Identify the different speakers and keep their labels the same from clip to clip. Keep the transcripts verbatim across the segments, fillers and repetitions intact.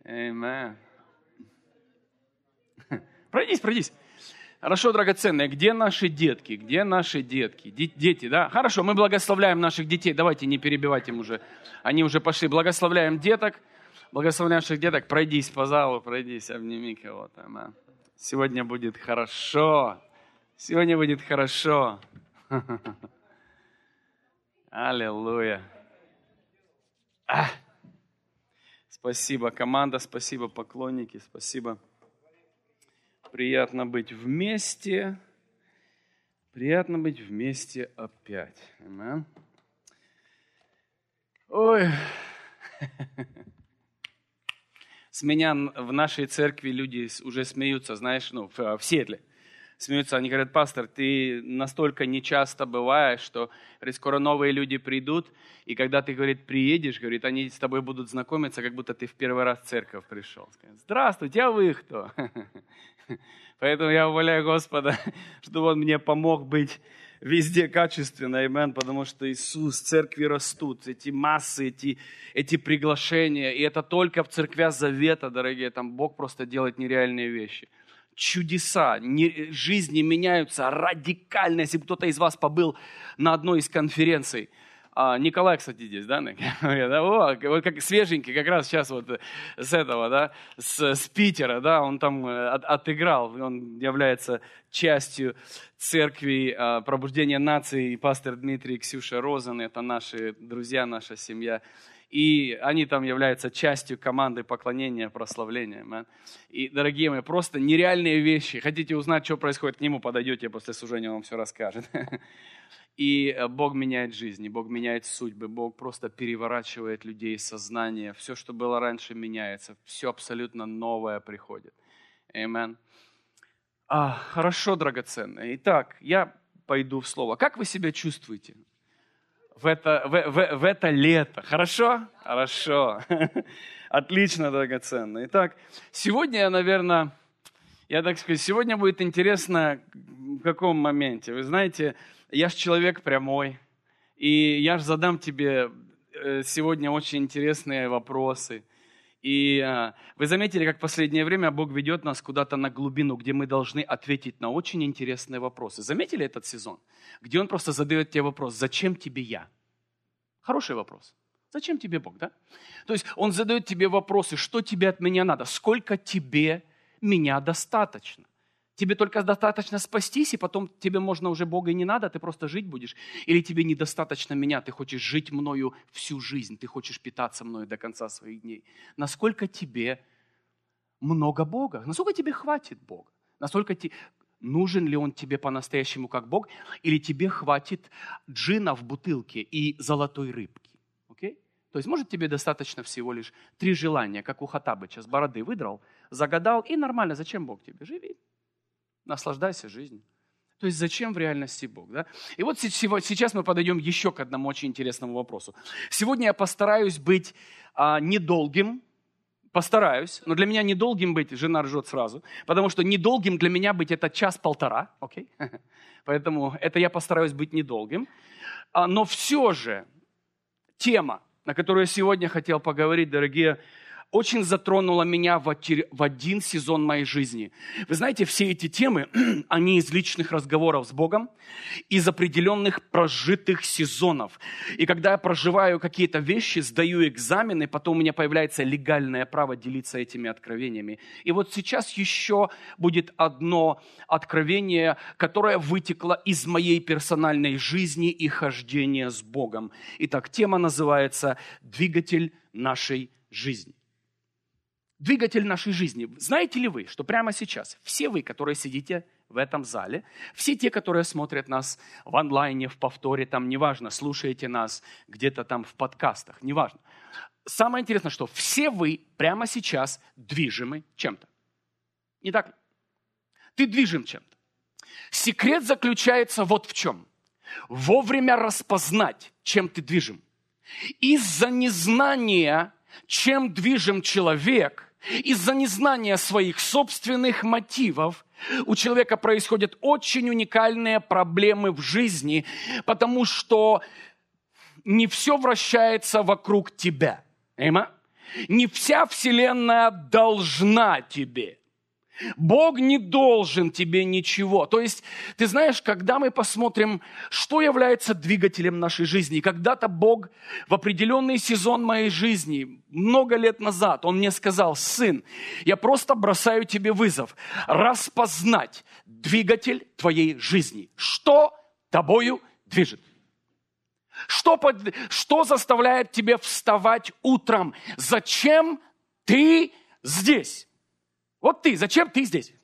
Speaker 1: Amen. Пройдись, пройдись. Хорошо, драгоценные, где наши детки? Где наши детки? Дети, да? Хорошо, мы благословляем наших детей. Давайте не перебивать им уже. Они уже пошли. Благословляем деток. Благословляем наших деток. Пройдись по залу, пройдись, обними кого-то. Amen. Сегодня будет хорошо. Сегодня будет хорошо. Аллилуйя. А! Спасибо, команда, спасибо, поклонники, спасибо. Приятно быть вместе. Приятно быть вместе опять. Amen. Ой. С меня в нашей церкви люди уже смеются, знаешь, ну, в, в Сиэтле. Смеются, они говорят: пастор, ты настолько нечасто бываешь, что, говорит, скоро новые люди придут, и когда ты, говорит, приедешь, говорит, они с тобой будут знакомиться, как будто ты в первый раз в церковь пришел. Скажут: здравствуйте, а вы кто? Поэтому я умоляю Господа, чтобы Он мне помог быть везде качественно, амен, потому что Иисус, церкви растут, эти массы, эти, эти приглашения, и это только в церквях Завета, дорогие, там Бог просто делает нереальные вещи. Чудеса, не, жизни меняются радикально. Если бы кто-то из вас побыл на одной из конференций, а, Николай, кстати, здесь, да? О, вот как свеженький, как раз сейчас вот с этого, да, с, с Питера, да, он там от, отыграл, он является частью церкви а, пробуждения нации, и пастор Дмитрий и Ксюша Розен, это наши друзья, наша семья. И они там являются частью команды поклонения, прославления. Man. И, дорогие мои, просто нереальные вещи. Хотите узнать, что происходит, к нему подойдете, после служения он вам все расскажет. И Бог меняет жизни, Бог меняет судьбы, Бог просто переворачивает людей, сознание. Все, что было раньше, меняется. Все абсолютно новое приходит. Аминь. А, хорошо, драгоценные. Итак, я пойду в слово. Как вы себя чувствуете? В это, в, в, в это лето. Хорошо? Хорошо. Отлично, драгоценно. Итак, сегодня, наверное, я так скажу, сегодня будет интересно в каком моменте. Вы знаете, я же человек прямой, и я же задам тебе сегодня очень интересные вопросы. И вы заметили, как в последнее время Бог ведет нас куда-то на глубину, где мы должны ответить на очень интересные вопросы. Заметили этот сезон? Где Он просто задает тебе вопрос: зачем тебе я? Хороший вопрос. Зачем тебе Бог, да? То есть Он задает тебе вопросы: что тебе от меня надо? Сколько тебе меня достаточно? Тебе только достаточно спастись, и потом тебе можно уже Бога и не надо, ты просто жить будешь? Или тебе недостаточно меня, ты хочешь жить мною всю жизнь, ты хочешь питаться мною до конца своих дней? Насколько тебе много Бога? Насколько тебе хватит Бога? Насколько те... Нужен ли Он тебе по-настоящему как Бог? Или тебе хватит джина в бутылке и золотой рыбки? Окей? То есть, может, тебе достаточно всего лишь три желания, как у Хаттабыча, с бороды выдрал, загадал, и нормально. Зачем Бог тебе? Живи. Наслаждайся жизнью. То есть зачем в реальности Бог? Да? И вот сейчас мы подойдем еще к одному очень интересному вопросу. Сегодня я постараюсь быть а, недолгим, постараюсь, но для меня недолгим быть, жена ржет сразу, потому что недолгим для меня быть это час-полтора, окей? Поэтому это я постараюсь быть недолгим. А, но все же тема, на которую я сегодня хотел поговорить, дорогие, очень затронула меня в один сезон моей жизни. Вы знаете, все эти темы, они из личных разговоров с Богом, из определенных прожитых сезонов. И когда я проживаю какие-то вещи, сдаю экзамены, потом у меня появляется легальное право делиться этими откровениями. И вот сейчас еще будет одно откровение, которое вытекло из моей персональной жизни и хождения с Богом. Итак, тема называется «Двигатель нашей жизни». Двигатель нашей жизни. Знаете ли вы, что прямо сейчас все вы, которые сидите в этом зале, все те, которые смотрят нас в онлайне, в повторе, там, неважно, слушаете нас где-то там в подкастах, неважно. Самое интересное, что все вы прямо сейчас движимы чем-то. Не так ли? Ты движим чем-то. Секрет заключается вот в чем. Вовремя распознать, чем ты движим. Из-за незнания, чем движим человек, из-за незнания своих собственных мотивов у человека происходят очень уникальные проблемы в жизни, потому что не все вращается вокруг тебя. Эма? Не вся вселенная должна тебе. Бог не должен тебе ничего. То есть, ты знаешь, когда мы посмотрим, что является двигателем нашей жизни, когда-то Бог в определенный сезон моей жизни, много лет назад, Он мне сказал: сын, я просто бросаю тебе вызов распознать двигатель твоей жизни. Что тобою движет? Что, под, что заставляет тебя вставать утром? Зачем ты здесь? Вот ты, зачем ты здесь?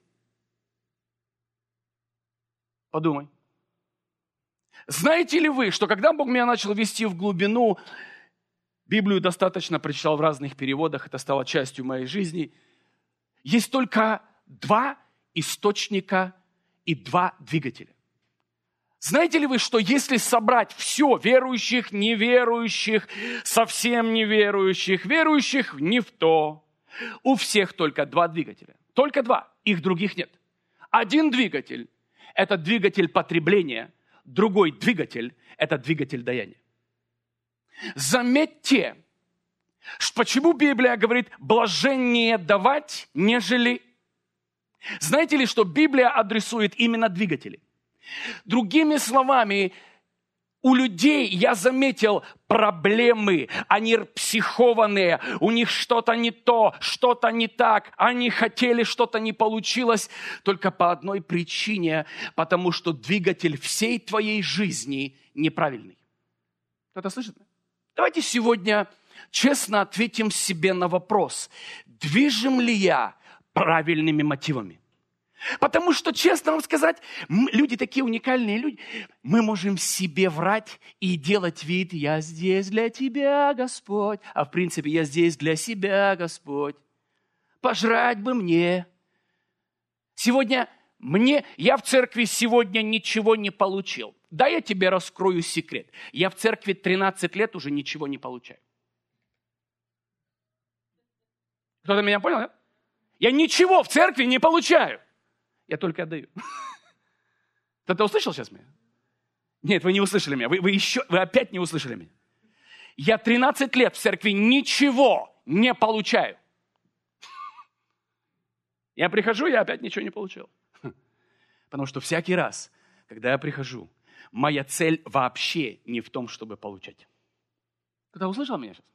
Speaker 1: Подумай. Знаете ли вы, что когда Бог меня начал вести в глубину, Библию достаточно прочитал в разных переводах, это стало частью моей жизни, есть только два источника и два двигателя. Знаете ли вы, что если собрать все, верующих, неверующих, совсем неверующих, верующих не в то, у всех только два двигателя. Только два. Их других нет. Один двигатель – это двигатель потребления. Другой двигатель – это двигатель даяния. Заметьте, почему Библия говорит «блаженнее давать, нежели…» Знаете ли, что Библия адресует именно двигатели? Другими словами, у людей, я заметил, проблемы, они психованные, у них что-то не то, что-то не так, они хотели, что-то не получилось, только по одной причине, потому что двигатель всей твоей жизни неправильный. Кто-то слышит? Давайте сегодня честно ответим себе на вопрос, движим ли я правильными мотивами? Потому что, честно вам сказать, люди такие уникальные люди. Мы можем себе врать и делать вид: я здесь для тебя, Господь. А в принципе, я здесь для себя, Господь. Пожрать бы мне. Сегодня мне, я в церкви сегодня ничего не получил. Да, я тебе раскрою секрет. Я в церкви тринадцать лет уже ничего не получаю. Кто-то меня понял, да? Я ничего в церкви не получаю. Я только отдаю. Кто-то услышал сейчас меня? Нет, вы не услышали меня. Вы, вы, еще, вы опять не услышали меня. Я тринадцать лет в церкви ничего не получаю. Я прихожу, я опять ничего не получил. Потому что всякий раз, когда я прихожу, моя цель вообще не в том, чтобы получать. Кто-то услышал меня сейчас?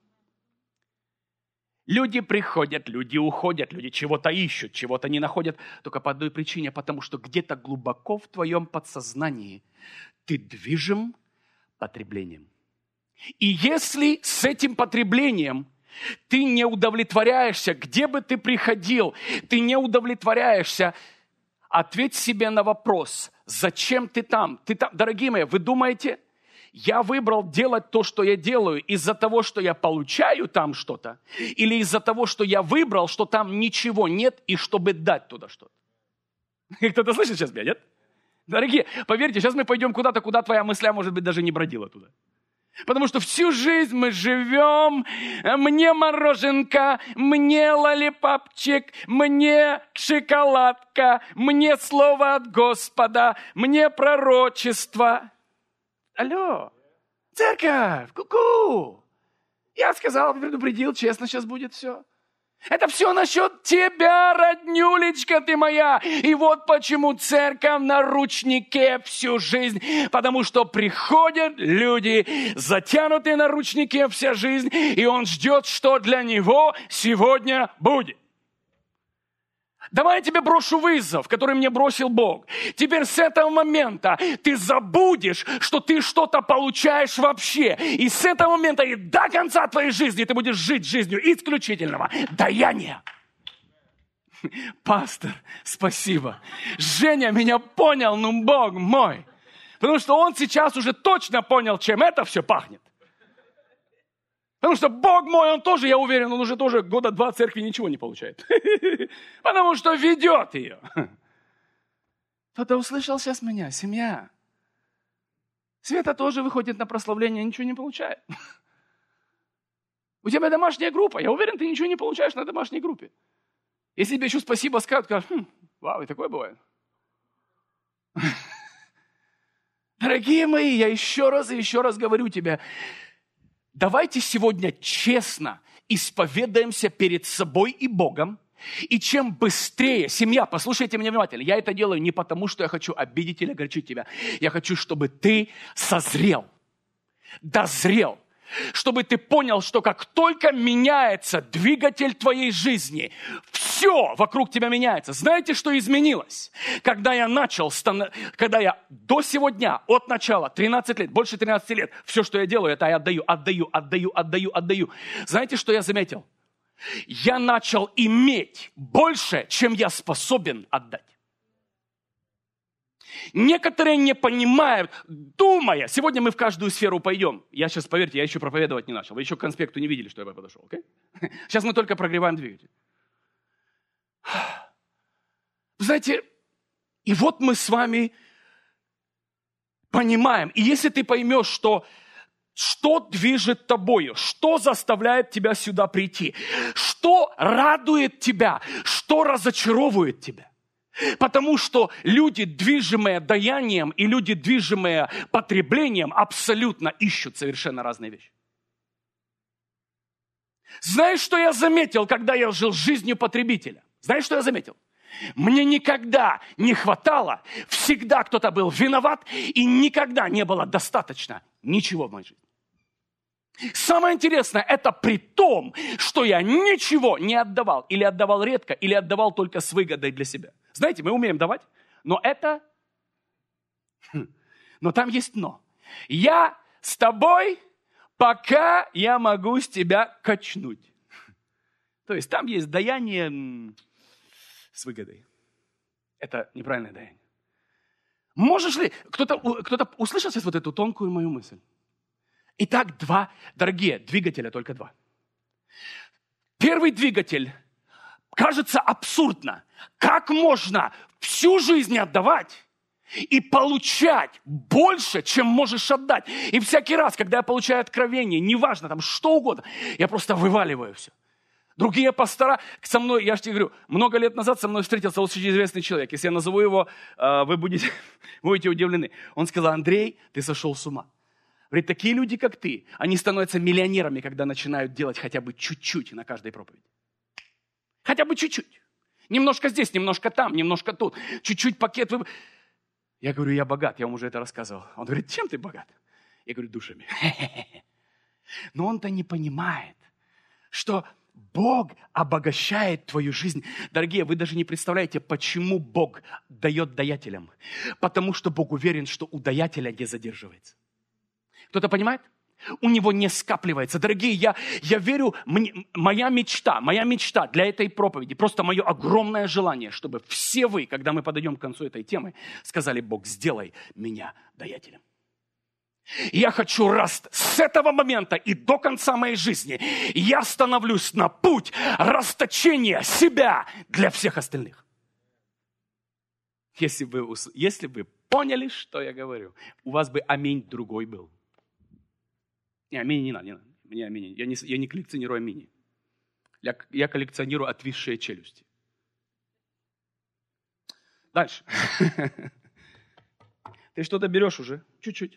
Speaker 1: Люди приходят, люди уходят, люди чего-то ищут, чего-то не находят. Только по одной причине, потому что где-то глубоко в твоем подсознании ты движим потреблением. И если с этим потреблением ты не удовлетворяешься, где бы ты приходил, ты не удовлетворяешься, ответь себе на вопрос, зачем ты там? Ты там, дорогие мои, вы думаете, я выбрал делать то, что я делаю, из-за того, что я получаю там что-то, или из-за того, что я выбрал, что там ничего нет, и чтобы дать туда что-то? Кто-то слышит сейчас меня, нет? Дорогие, поверьте, сейчас мы пойдем куда-то, куда твоя мысля, может быть, даже не бродила туда. Потому что всю жизнь мы живем, мне мороженка, мне лолипапчик, мне шоколадка, мне слово от Господа, мне пророчество. Алло, церковь, ку-ку. Я сказал, предупредил, честно, сейчас будет все. Это все насчет тебя, роднюлечка ты моя. И вот почему церковь на ручнике всю жизнь. Потому что приходят люди, затянутые на ручнике вся жизнь, и он ждет, что для него сегодня будет. Давай я тебе брошу вызов, который мне бросил Бог. Теперь с этого момента ты забудешь, что ты что-то получаешь вообще. И с этого момента и до конца твоей жизни ты будешь жить жизнью исключительного даяния. Пастор, спасибо. Женя меня понял, ну Бог мой. Потому что он сейчас уже точно понял, чем это все пахнет. Потому что Бог мой, он тоже, я уверен, он уже тоже года два в церкви ничего не получает. Потому что ведет ее. Кто-то услышал сейчас меня, семья. Света тоже выходит на прославление, ничего не получает. У тебя домашняя группа, я уверен, ты ничего не получаешь на домашней группе. Если тебе еще спасибо скажут, скажут, хм, вау, и такое бывает. Дорогие мои, я еще раз и еще раз говорю тебе, давайте сегодня честно
Speaker 2: исповедаемся перед собой и Богом. И чем быстрее, семья, послушайте меня внимательно, я это делаю не потому, что я хочу обидеть или огорчить тебя. Я хочу, чтобы ты созрел, дозрел, чтобы ты понял, что как только меняется двигатель твоей жизни, все вокруг тебя меняется. Знаете, что изменилось? Когда я начал, когда я до сего дня, от начала, тринадцать лет, больше тринадцати лет, все, что я делаю, это я отдаю, отдаю, отдаю, отдаю, отдаю. Знаете, что я заметил? Я начал иметь больше, чем я способен отдать. Некоторые не понимают, думая, сегодня мы в каждую сферу пойдем. Я сейчас, поверьте, я еще проповедовать не начал. Вы еще к конспекту не видели, что я подошел. Okay? Сейчас мы только прогреваем двигатель. Знаете, и вот мы с вами понимаем. И если ты поймешь, что что движет тобою, что заставляет тебя сюда прийти, что радует тебя, что разочаровывает тебя. Потому что люди, движимые даянием, и люди, движимые потреблением, абсолютно ищут совершенно разные вещи. Знаешь, что я заметил, когда я жил жизнью потребителя? Знаешь, что я заметил? Мне никогда не хватало, всегда кто-то был виноват, и никогда не было достаточно ничего в моей жизни. Самое интересное, это при том, что я ничего не отдавал, или отдавал редко, или отдавал только с выгодой для себя. Знаете, мы умеем давать, но это... Но там есть но. Я с тобой, пока я могу с тебя качнуть. То есть там есть даяние с выгодой. Это неправильное даяние. Можешь ли... Кто-то, кто-то услышал сейчас вот эту тонкую мою мысль? Итак, два, дорогие, двигателя только два. Первый двигатель, кажется абсурдно. Как можно всю жизнь отдавать и получать больше, чем можешь отдать? И всякий раз, когда я получаю откровение, неважно, там что угодно, я просто вываливаю все. Другие пастора со мной, я же тебе говорю, много лет назад со мной встретился очень известный человек. Если я назову его, вы будете, будете удивлены. Он сказал: Андрей, ты сошел с ума. Говорит, такие люди, как ты, они становятся миллионерами, когда начинают делать хотя бы чуть-чуть на каждой проповеди. Хотя бы чуть-чуть. Немножко здесь, немножко там, немножко тут. Чуть-чуть пакет. Вы... Я говорю, я богат, я вам уже это рассказывал. Он говорит, чем ты богат? Я говорю, душами. Но он-то не понимает, что Бог обогащает твою жизнь. Дорогие, вы даже не представляете, почему Бог дает даятелям. Потому что Бог уверен, что у даятеля не задерживается. Кто-то понимает? У него не скапливается. Дорогие, я, я верю, мне, моя мечта, моя мечта для этой проповеди, просто мое огромное желание, чтобы все вы, когда мы подойдем к концу этой темы, сказали: Бог, сделай меня даятелем. Я хочу раз с этого момента и до конца моей жизни я становлюсь на путь расточения себя для всех остальных. Если бы, если бы поняли, что я говорю, у вас бы аминь другой был. Не, аминь не надо, не надо. Мне аминь. Я не, я не коллекционирую аминь. Я, я коллекционирую отвисшие челюсти. Дальше. Ты что-то берешь уже? Чуть-чуть.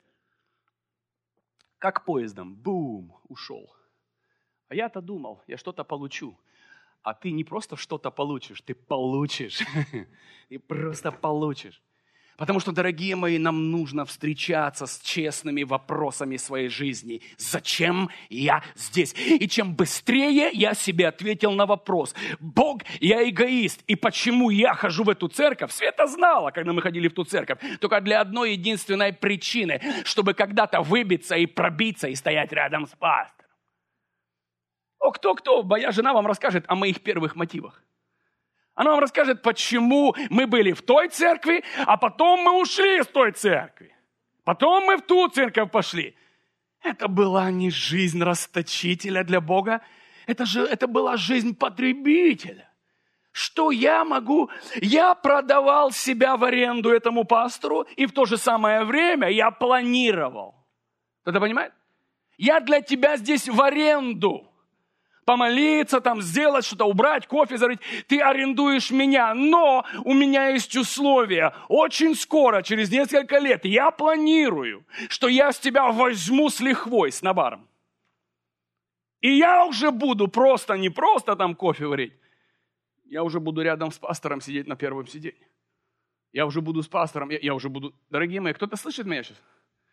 Speaker 2: Как поездом. Бум, ушел. А я-то думал, я что-то получу. А ты не просто что-то получишь, ты получишь. Ты просто получишь. Потому что, дорогие мои, нам нужно встречаться с честными вопросами своей жизни. Зачем я здесь? И чем быстрее я себе ответил на вопрос: Бог, я эгоист, и почему я хожу в эту церковь? Света знала, когда мы ходили в ту церковь, только для одной единственной причины, чтобы когда-то выбиться и пробиться и стоять рядом с пастором. О, кто-кто, моя жена вам расскажет о моих первых мотивах. Она вам расскажет, почему мы были в той церкви, а потом мы ушли из той церкви. Потом мы в ту церковь пошли. Это была не жизнь расточителя для Бога, это, же, это была жизнь потребителя. Что я могу? Я продавал себя в аренду этому пастору, и в то же самое время я планировал. Кто-то понимает? Я для тебя здесь в аренду. Помолиться, там, сделать что-то, убрать, кофе зарыть. Ты арендуешь меня, но у меня есть условия. Очень скоро, через несколько лет, я планирую, что я с тебя возьму с лихвой, с наваром. И я уже буду просто, не просто там кофе варить. Я уже буду рядом с пастором сидеть на первом сиденье. Я уже буду с пастором, я, я уже буду... Дорогие мои, кто-то слышит меня сейчас?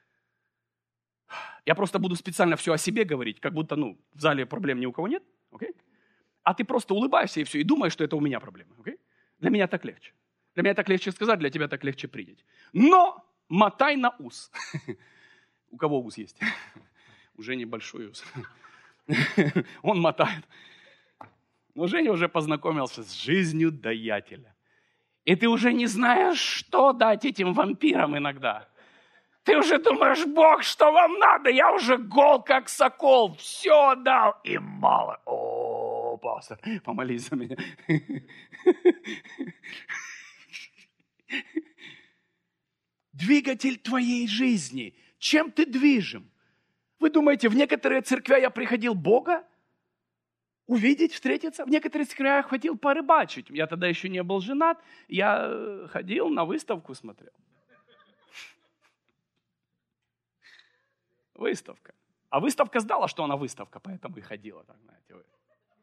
Speaker 2: Я просто буду специально все о себе говорить, как будто, ну, в зале проблем ни у кого нет, окей? А ты просто улыбаешься и все, и думаешь, что это у меня проблемы, окей? Для меня так легче. Для меня так легче сказать, для тебя так легче принять. Но мотай на ус. У кого ус есть? У Жени большой ус. Он мотает. Но Женя уже познакомился с жизнью даятеля. И ты уже не знаешь, что дать этим вампирам иногда. Ты уже думаешь, Бог, что вам надо? Я уже гол, как сокол. Все дал. И мало. О, пастор, помолись за меня. Двигатель твоей жизни. Чем ты движим? Вы думаете, в некоторые церкви я приходил Бога увидеть, встретиться? В некоторых церквях ходил порыбачить. Я тогда еще не был женат. Я ходил, на выставку смотрел. Выставка. А выставка знала, что она выставка, поэтому и ходила, так знаете вы.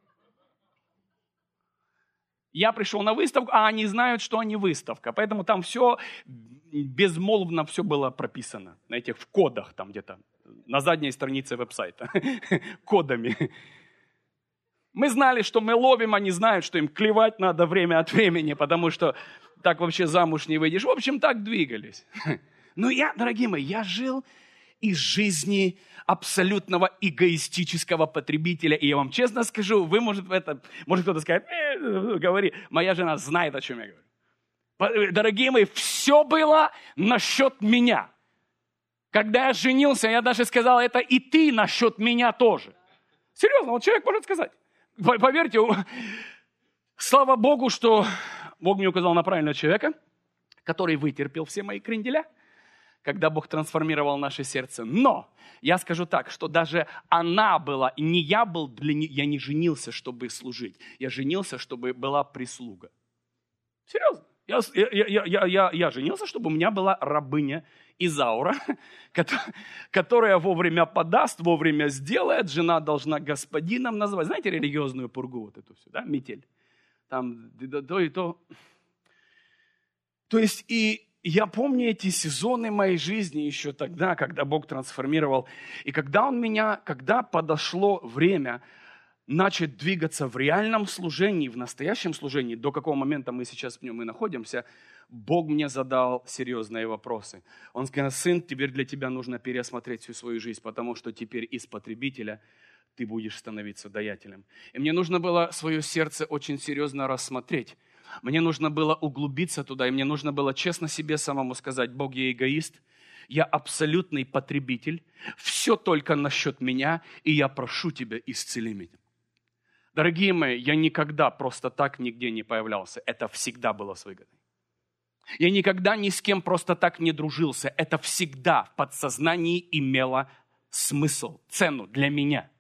Speaker 2: Я пришел на выставку, а они знают, что они выставка. Поэтому там все безмолвно все было прописано. Знаете, в кодах там где-то. На задней странице веб-сайта. Кодами. Мы знали, что мы ловим, они знают, что им клевать надо время от времени, потому что так вообще замуж не выйдешь. В общем, так двигались. Но я, дорогие мои, я жил из жизни абсолютного эгоистического потребителя. И я вам честно скажу, вы, может, это, может кто-то сказать, э, говори, моя жена знает, о чем я говорю. Дорогие мои, все было насчет меня. Когда я женился, я даже сказал, это и ты насчет меня тоже. Серьезно, вот человек может сказать. Поверьте, слава Богу, что Бог мне указал на правильного человека, который вытерпел все мои кренделя, когда Бог трансформировал наше сердце. Но я скажу так, что даже она была, и не я был, для не, я не женился, чтобы служить. Я женился, чтобы была прислуга. Серьезно. Я, я, я, я, я, я женился, чтобы у меня была рабыня Изаура, которая вовремя подаст, вовремя сделает. Жена должна господином называть. Знаете религиозную пургу вот эту всю, да, метель? Там то и то. То есть и я помню эти сезоны моей жизни еще тогда, когда Бог трансформировал. И когда Он меня, когда подошло время начать двигаться в реальном служении, в настоящем служении, до какого момента мы сейчас в нем и находимся, Бог мне задал серьезные вопросы. Он сказал, сын, теперь для тебя нужно переосмотреть всю свою жизнь, потому что теперь из потребителя ты будешь становиться даятелем. И мне нужно было свое сердце очень серьезно рассмотреть. Мне нужно было углубиться туда, и мне нужно было честно себе самому сказать, Бог, я эгоист, я абсолютный потребитель, все только насчет меня, и я прошу тебя, исцели меня. Дорогие мои, я никогда просто так нигде не появлялся. Это всегда было с выгодой. Я никогда ни с кем просто так не дружился. Это всегда в подсознании имело смысл, цену для меня.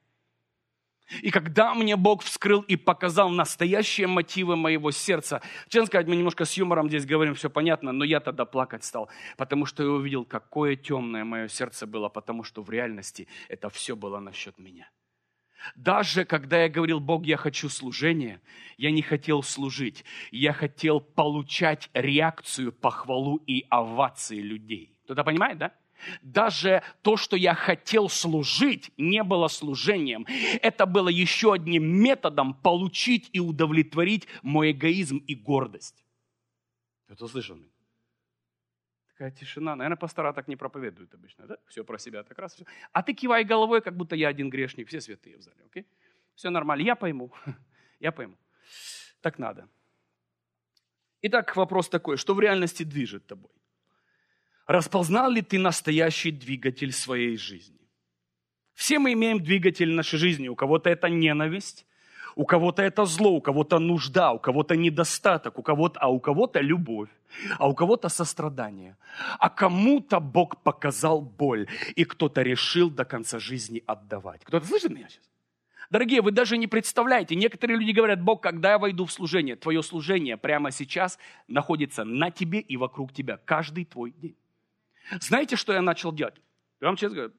Speaker 2: И когда мне Бог вскрыл и показал настоящие мотивы моего сердца, честно сказать, мы немножко с юмором здесь говорим, все понятно, но я тогда плакать стал, потому что я увидел, какое темное мое сердце было, потому что в реальности это все было насчет меня. Даже когда я говорил, Бог, я хочу служения, я не хотел служить. Я хотел получать реакцию, похвалу и овации людей. Кто-то понимает, да? Даже то, что я хотел служить, не было служением. Это было еще одним методом получить и удовлетворить мой эгоизм и гордость. Кто-то слышал меня? Такая тишина. Наверное, пастора так не проповедуют обычно, да? Все про себя так раз. Все. А ты кивай головой, как будто я один грешник. Все святые в зале, окей? Все нормально. Я пойму. Я пойму. Так надо. Итак, вопрос такой. Что в реальности движет тобой? Распознал ли ты настоящий двигатель своей жизни? Все мы имеем двигатель нашей жизни. У кого-то это ненависть, у кого-то это зло, у кого-то нужда, у кого-то недостаток, у кого-то, а у кого-то любовь, а у кого-то сострадание. А кому-то Бог показал боль, и кто-то решил до конца жизни отдавать. Кто-то слышит меня сейчас? Дорогие, вы даже не представляете, некоторые люди говорят, Бог, когда я войду в служение, твое служение прямо сейчас находится на тебе и вокруг тебя, каждый твой день. Знаете, что я начал делать? Я вам честно говорю,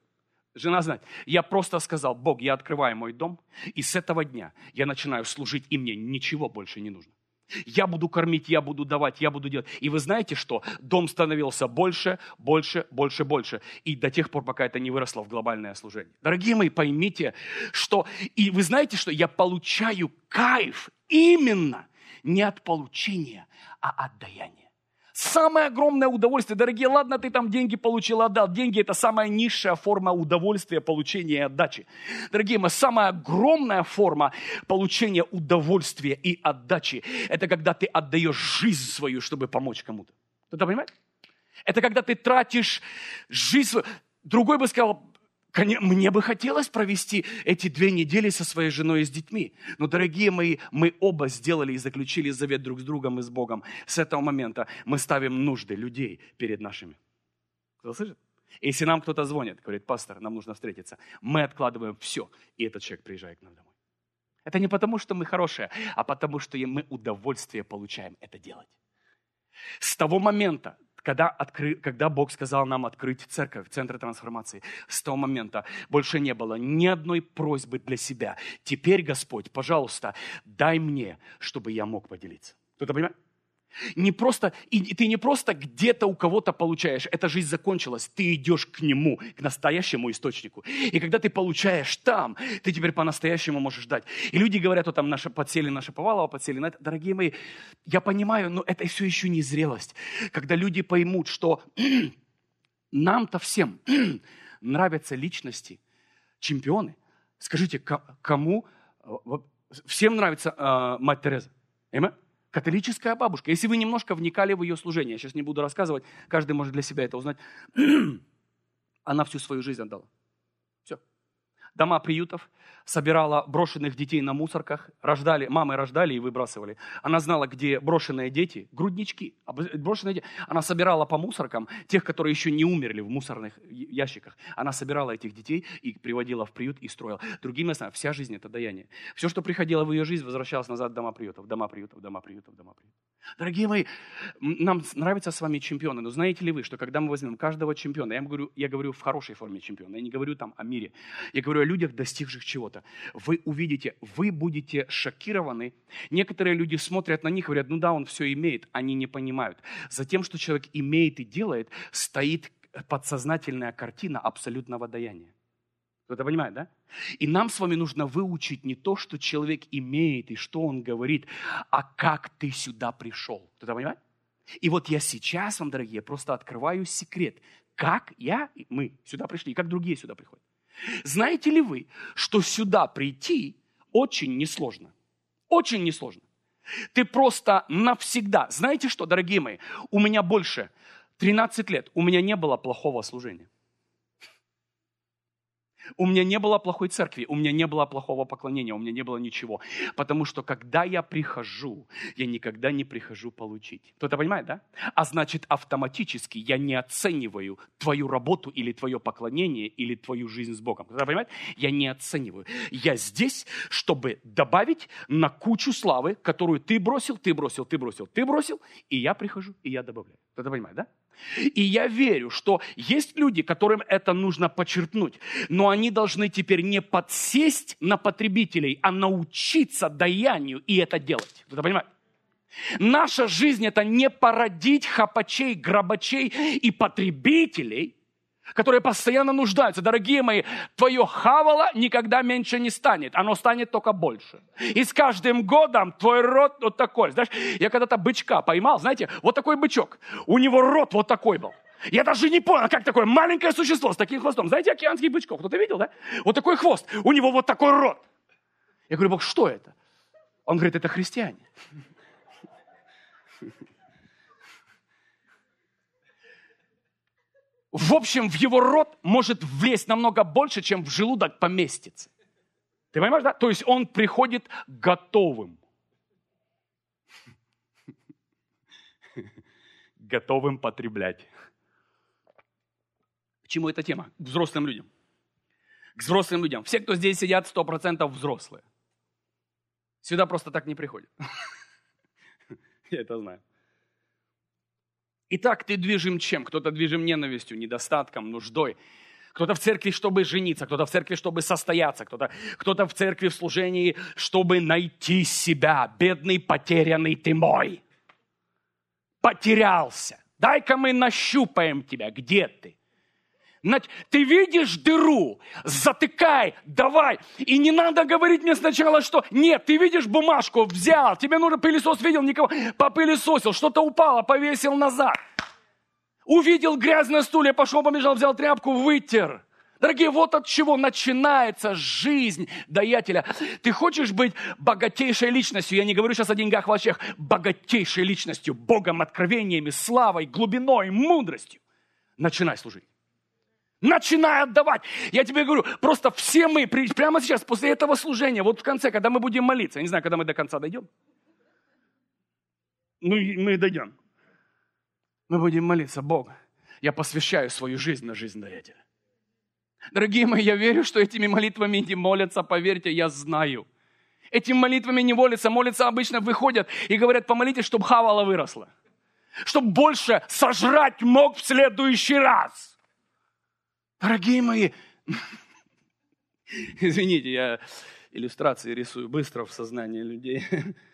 Speaker 2: Жена знает. Я просто сказал: Бог, я открываю мой дом, и с этого дня я начинаю служить, и мне ничего больше не нужно. Я буду кормить, я буду давать, я буду делать. И вы знаете что? Дом становился больше, больше, больше, больше. И до тех пор, пока это не выросло в глобальное служение. Дорогие мои, поймите, что... И вы знаете что? Я получаю кайф именно не от получения, а от даяния. Самое огромное удовольствие, дорогие, ладно, ты там деньги получил, отдал. Деньги – это самая низшая форма удовольствия, получения и отдачи. Дорогие мои, самая огромная форма получения удовольствия и отдачи – это когда ты отдаешь жизнь свою, чтобы помочь кому-то. Кто-то понимает? Это когда ты тратишь жизнь свою. Другой бы сказал: мне бы хотелось провести эти две недели со своей женой и с детьми. Но, дорогие мои, мы оба сделали и заключили завет друг с другом и с Богом. С этого момента мы ставим нужды людей перед нашими. Кто слышит? Если нам кто-то звонит, говорит: пастор, нам нужно встретиться, мы откладываем все, и этот человек приезжает к нам домой. Это не потому, что мы хорошие, а потому, что мы удовольствие получаем это делать. С того момента, Когда, откры... Когда Бог сказал нам открыть церковь, центры трансформации, с того момента больше не было ни одной просьбы для себя. Теперь, Господь, пожалуйста, дай мне, чтобы я мог поделиться. Кто-то понимает? Не просто, и ты не просто где-то у кого-то получаешь. Эта жизнь закончилась. Ты идешь к нему, к настоящему источнику. И когда ты получаешь там, ты теперь по-настоящему можешь дать. И люди говорят: вот там наши подсели, наши Повалова подсели на это. Дорогие мои, я понимаю, но это все еще не зрелость. Когда люди поймут, что нам-то всем нравятся личности, чемпионы. Скажите, кому? Всем нравится э, мать Тереза. Понимаете? Католическая бабушка. Если вы немножко вникали в ее служение, я сейчас не буду рассказывать, каждый может для себя это узнать. Она всю свою жизнь отдала. Все. Дома приютов, собирала брошенных детей на мусорках, рождали, мамы рождали и выбрасывали. Она знала, где брошенные дети, груднички, брошенные дети. Она собирала по мусоркам тех, которые еще не умерли в мусорных ящиках. Она собирала этих детей и приводила в приют и строила. Другими словами, вся жизнь – это даяние. Все, что приходило в ее жизнь, возвращалось назад в дома приютов, дома приютов, дома приютов, дома приютов. Дорогие мои, нам нравятся с вами чемпионы, но знаете ли вы, что когда мы возьмем каждого чемпиона, я говорю, я говорю в хорошей форме чемпиона, я не говорю там о мире, я говорю о людях, достигших чего-то, вы увидите, вы будете шокированы. Некоторые люди смотрят на них и говорят: ну да, он все имеет, они не понимают. За тем, что человек имеет и делает, стоит подсознательная картина абсолютного даяния. Кто-то понимает, да? И нам с вами нужно выучить не то, что человек имеет и что он говорит, а как ты сюда пришел. Кто-то понимает? И вот я сейчас вам, дорогие, просто открываю секрет, как я, мы сюда пришли, и как другие сюда приходят. Знаете ли вы, что сюда прийти очень несложно? Очень несложно. Ты просто навсегда. Знаете что, дорогие мои, у меня больше тринадцать лет, у меня не было плохого служения. У меня не было плохой церкви, у меня не было плохого поклонения, у меня не было ничего. Потому что когда я прихожу, я никогда не прихожу получить. Кто-то понимает, да? А значит, автоматически я не оцениваю твою работу или твое поклонение, или твою жизнь с Богом. Кто-то понимает? Я не оцениваю. Я здесь, чтобы добавить на кучу славы, которую ты бросил, ты бросил, ты бросил, ты бросил, и я прихожу, и я добавляю. Кто-то понимает, да? И я верю, что есть люди, которым это нужно подчеркнуть, но они должны теперь не подсесть на потребителей, а научиться даянию и это делать. Кто-то понимает? Наша жизнь – это не породить хапачей, грабачей и потребителей, которые постоянно нуждаются. Дорогие мои, твое хавало никогда меньше не станет. Оно станет только больше. И с каждым годом твой рот вот такой. Знаешь, я когда-то бычка поймал, знаете, вот такой бычок. У него рот вот такой был. Я даже не понял, как такое маленькое существо с таким хвостом. Знаете, океанских бычков, кто-то видел, да? Вот такой хвост. У него вот такой рот. Я говорю: Бог, что это? Он говорит: это христиане. В общем, в его рот может влезть намного больше, чем в желудок поместится. Ты понимаешь, да? То есть он приходит готовым. Готовым потреблять. К чему эта тема? К взрослым людям. К взрослым людям. Все, кто здесь сидят, сто процентов взрослые. Сюда просто так не приходят. Я это знаю. Итак, ты движим чем? Кто-то движим ненавистью, недостатком, нуждой. Кто-то в церкви, чтобы жениться, кто-то в церкви, чтобы состояться, кто-то, кто-то в церкви в служении, чтобы найти себя. Бедный, потерянный ты мой. Потерялся. Дай-ка мы нащупаем тебя. Где ты? Ты видишь дыру? Затыкай, давай. И не надо говорить мне сначала, что нет, ты видишь бумажку, взял. Тебе нужно пылесос, видел, никого. Попылесосил, что-то упало, повесил назад. Увидел грязное стулья, пошел, побежал, взял тряпку, вытер. Дорогие, вот от чего начинается жизнь даятеля. Ты хочешь быть богатейшей личностью? Я не говорю сейчас о деньгах, вещах. Богатейшей личностью, Богом, откровениями, славой, глубиной, мудростью. Начинай служить. Начинай отдавать. Я тебе говорю, просто все мы, прямо сейчас, после этого служения, вот в конце, когда мы будем молиться, я не знаю, когда мы до конца дойдем. Ну, мы дойдем. Мы будем молиться, Бог, я посвящаю свою жизнь на жизнь даятеля. Дорогие мои, я верю, что этими молитвами не молятся, поверьте, я знаю. Этими молитвами не молятся, молятся обычно, выходят и говорят, помолитесь, чтобы хавала выросла. Чтобы больше сожрать мог в следующий раз. Дорогие мои, извините, я иллюстрации рисую быстро в сознании людей.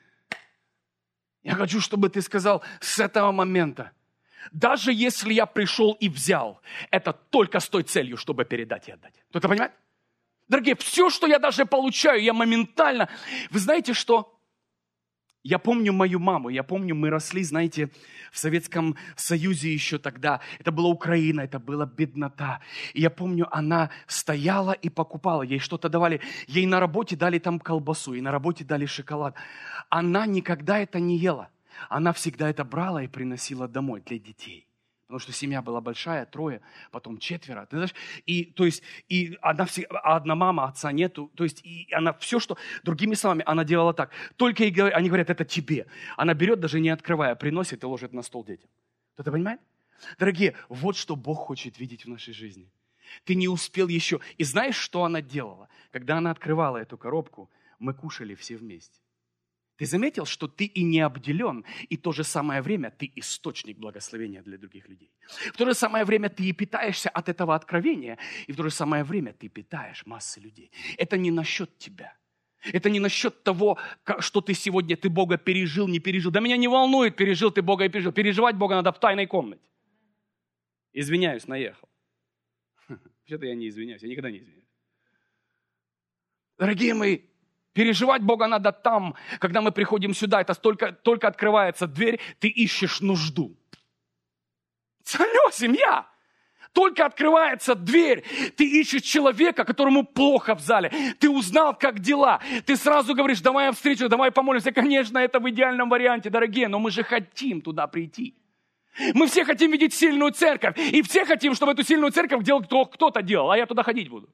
Speaker 2: Я хочу, чтобы ты сказал с этого момента, даже если я пришел и взял, это только с той целью, чтобы передать и отдать. Кто-то понимает? Дорогие, все, что я даже получаю, я моментально... Вы знаете, что... Я помню мою маму, я помню, мы росли, знаете, в Советском Союзе еще тогда. Это была Украина, это была беднота. И я помню, она стояла и покупала, ей что-то давали. Ей на работе дали там колбасу, и на работе дали шоколад. Она никогда это не ела. Она всегда это брала и приносила домой для детей. Потому что семья была большая, трое, потом четверо. Ты знаешь, и, то есть, и она всегда, одна мама, отца нету. То есть, и она все, что... Другими словами, она делала так. Только и говорят, они говорят, это тебе. Она берет, даже не открывая, приносит и ложит на стол детям. Кто-то понимает? Дорогие, вот что Бог хочет видеть в нашей жизни. Ты не успел еще. И знаешь, что она делала? Когда она открывала эту коробку, мы кушали все вместе. Ты заметил, что ты и не обделен, и в то же самое время ты источник благословения для других людей. В то же самое время ты и питаешься от этого откровения, и в то же самое время ты питаешь массы людей. Это не насчет тебя. Это не насчет того, что ты сегодня, ты Бога пережил, не пережил. Да меня не волнует, пережил ты Бога и пережил. Переживать Бога надо в тайной комнате. Извиняюсь, наехал. Вообще-то я не извиняюсь, я никогда не извиняюсь. Дорогие мои, переживать Бога надо там, когда мы приходим сюда. Это только, только открывается дверь, ты ищешь нужду. Алло, семья! Только открывается дверь, ты ищешь человека, которому плохо в зале. Ты узнал, как дела. Ты сразу говоришь, давай я встречу, давай помолимся. Конечно, это в идеальном варианте, дорогие, но мы же хотим туда прийти. Мы все хотим видеть сильную церковь. И все хотим, чтобы эту сильную церковь делал кто-то делал, а я туда ходить буду.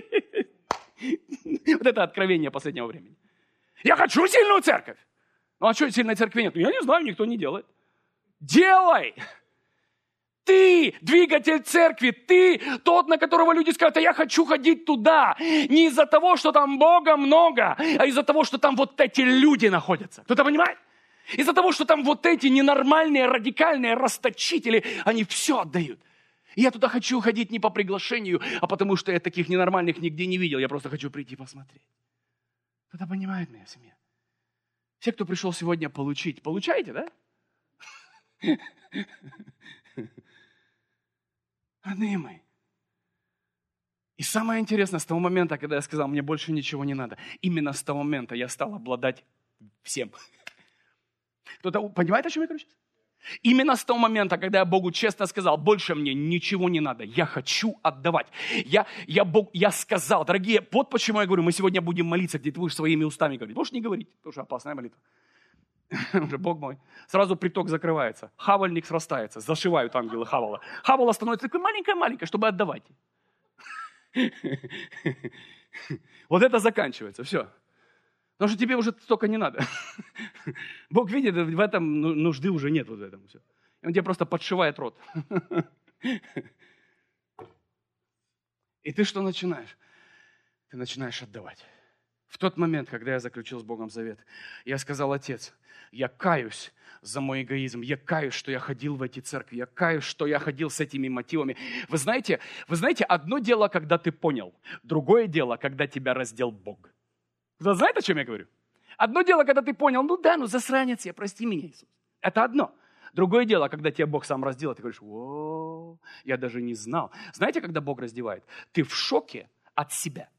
Speaker 2: Вот это откровение последнего времени. Я хочу сильную церковь. Ну а что сильной церкви нет? Я не знаю, никто не делает. Делай! Ты двигатель церкви, ты тот, на которого люди скажут, а я хочу ходить туда. Не из-за того, что там Бога много, а из-за того, что там вот эти люди находятся. Кто-то понимает? Из-за того, что там вот эти ненормальные, радикальные расточители, они все отдают. И я туда хочу ходить не по приглашению, а потому что я таких ненормальных нигде не видел. Я просто хочу прийти посмотреть. Кто-то понимает меня, семья? Все, кто пришел сегодня получить, получаете, да? Родные мои. И самое интересное, с того момента, когда я сказал, мне больше ничего не надо, именно с того момента я стал обладать всем. Кто-то понимает, о чем я говорю сейчас? Именно с того момента, когда я Богу честно сказал, больше мне ничего не надо, я хочу отдавать. Я, я, Бог, я сказал, дорогие, вот почему я говорю, мы сегодня будем молиться, где ты будешь своими устами говорить. Можешь не говорить, потому что опасная молитва. Уже Бог мой. Сразу приток закрывается, хавальник срастается, зашивают ангелы хавала. Хавала становится такой маленькой-маленькой, чтобы отдавать. Вот это заканчивается, все. Потому что тебе уже столько не надо. Бог видит, в этом нужды уже нет вот в этом. Все. Он тебе просто подшивает рот. И ты что начинаешь? Ты начинаешь отдавать. В тот момент, когда я заключил с Богом завет, я сказал: Отец, я каюсь за мой эгоизм, я каюсь, что я ходил в эти церкви, я каюсь, что я ходил с этими мотивами. Вы знаете, вы знаете, одно дело, когда ты понял, другое дело, когда тебя раздел Бог. Вы знаете, о чем я говорю? Одно дело, когда ты понял: ну да, ну засранец я, прости меня, Иисус. Это одно. Другое дело, когда тебя Бог сам раздел, ты говоришь: о, я даже не знал. Знаете, когда Бог раздевает? Ты в шоке от себя.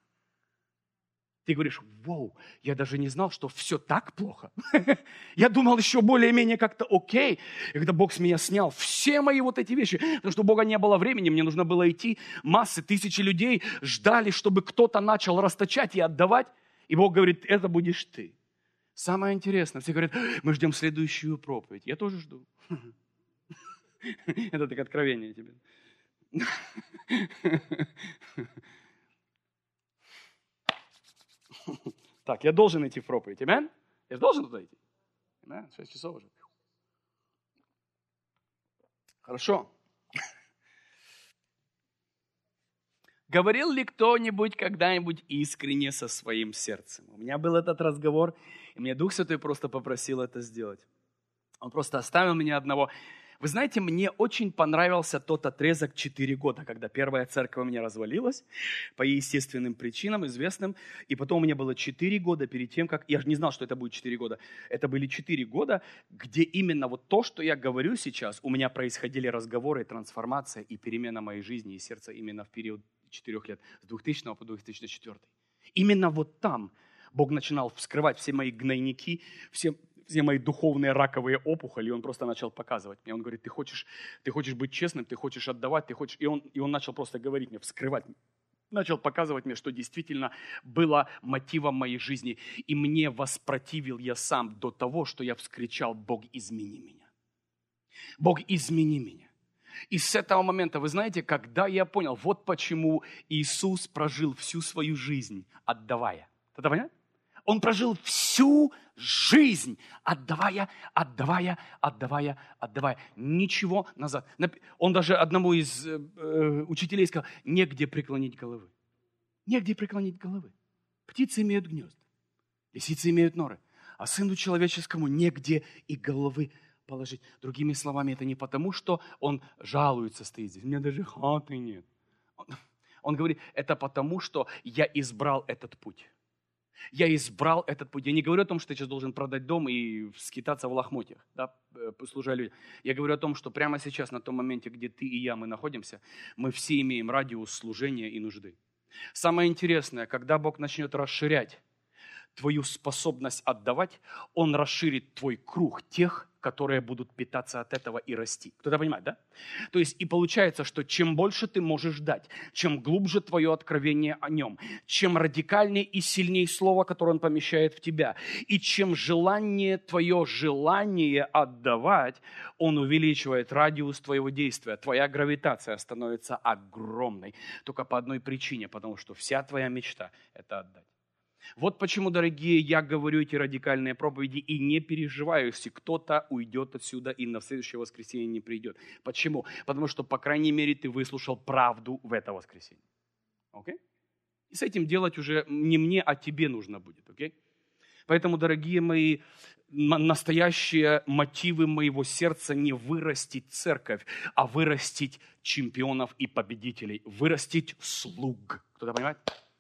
Speaker 2: Ты говоришь: вау, я даже не знал, что все так плохо. Я думал, еще более-менее как-то окей. И когда Бог с меня снял все мои вот эти вещи, потому что у Бога не было времени, мне нужно было идти, массы, тысячи людей ждали, чтобы кто-то начал расточать и отдавать. И Бог говорит: это будешь ты. Самое интересное, все говорят: мы ждем следующую проповедь. Я тоже жду. Это так откровение тебе. Так, я должен идти в проповедь. Амен? Я же должен туда идти. Амен? Шесть часов уже. Хорошо. Говорил ли кто-нибудь когда-нибудь искренне со своим сердцем? У меня был этот разговор, и мне Дух Святой просто попросил это сделать. Он просто оставил меня одного. Вы знаете, мне очень понравился тот отрезок четыре года, когда первая церковь у меня развалилась по естественным причинам, известным. И потом у меня было четыре года перед тем, как... Я же не знал, что это будет четыре года. Это были четыре года, где именно вот то, что я говорю сейчас, у меня происходили разговоры, трансформация и перемена моей жизни и сердца именно в период четырех лет, с двухтысячного по две тысячи четвёртый. Именно вот там Бог начинал вскрывать все мои гнойники, все... все мои духовные раковые опухоли, и он просто начал показывать мне. Он говорит: ты хочешь, ты хочешь быть честным, ты хочешь отдавать, ты хочешь... И он, и он начал просто говорить мне, вскрывать, начал показывать мне, что действительно было мотивом моей жизни. И мне воспротивил я сам до того, что я вскричал: Бог, измени меня. Бог, измени меня. И с этого момента, вы знаете, когда я понял, вот почему Иисус прожил всю свою жизнь, отдавая. Это понятно? Он прожил всю жизнь, отдавая, отдавая, отдавая, отдавая. Ничего назад. Он даже одному из э, учителей сказал: негде преклонить головы. Негде преклонить головы. Птицы имеют гнезда, лисицы имеют норы, а сыну человеческому негде и головы положить. Другими словами, это не потому, что он жалуется, стоит здесь: у меня даже хаты нет. Он, он говорит: это потому, что я избрал этот путь. Я избрал этот путь. Я не говорю о том, что ты сейчас должен продать дом и скитаться в лохмотьях, да, служа людям. Я говорю о том, что прямо сейчас, на том моменте, где ты и я, мы находимся, мы все имеем радиус служения и нужды. Самое интересное, когда Бог начнет расширять твою способность отдавать, Он расширит твой круг тех, которые будут питаться от этого и расти. Кто-то понимает, да? То есть и получается, что чем больше ты можешь дать, чем глубже твое откровение о Нем, чем радикальнее и сильнее слово, которое Он помещает в тебя, и чем желание твое желание отдавать, Он увеличивает радиус твоего действия. Твоя гравитация становится огромной. Только по одной причине, потому что вся твоя мечта – это отдать. Вот почему, дорогие, я говорю эти радикальные проповеди и не переживаю, если кто-то уйдет отсюда и на следующее воскресенье не придет. Почему? Потому что, по крайней мере, ты выслушал правду в это воскресенье. Окей? И с этим делать уже не мне, а тебе нужно будет. Окей? Поэтому, дорогие мои, настоящие мотивы моего сердца не вырастить церковь, а вырастить чемпионов и победителей, вырастить слуг. Кто-то понимает?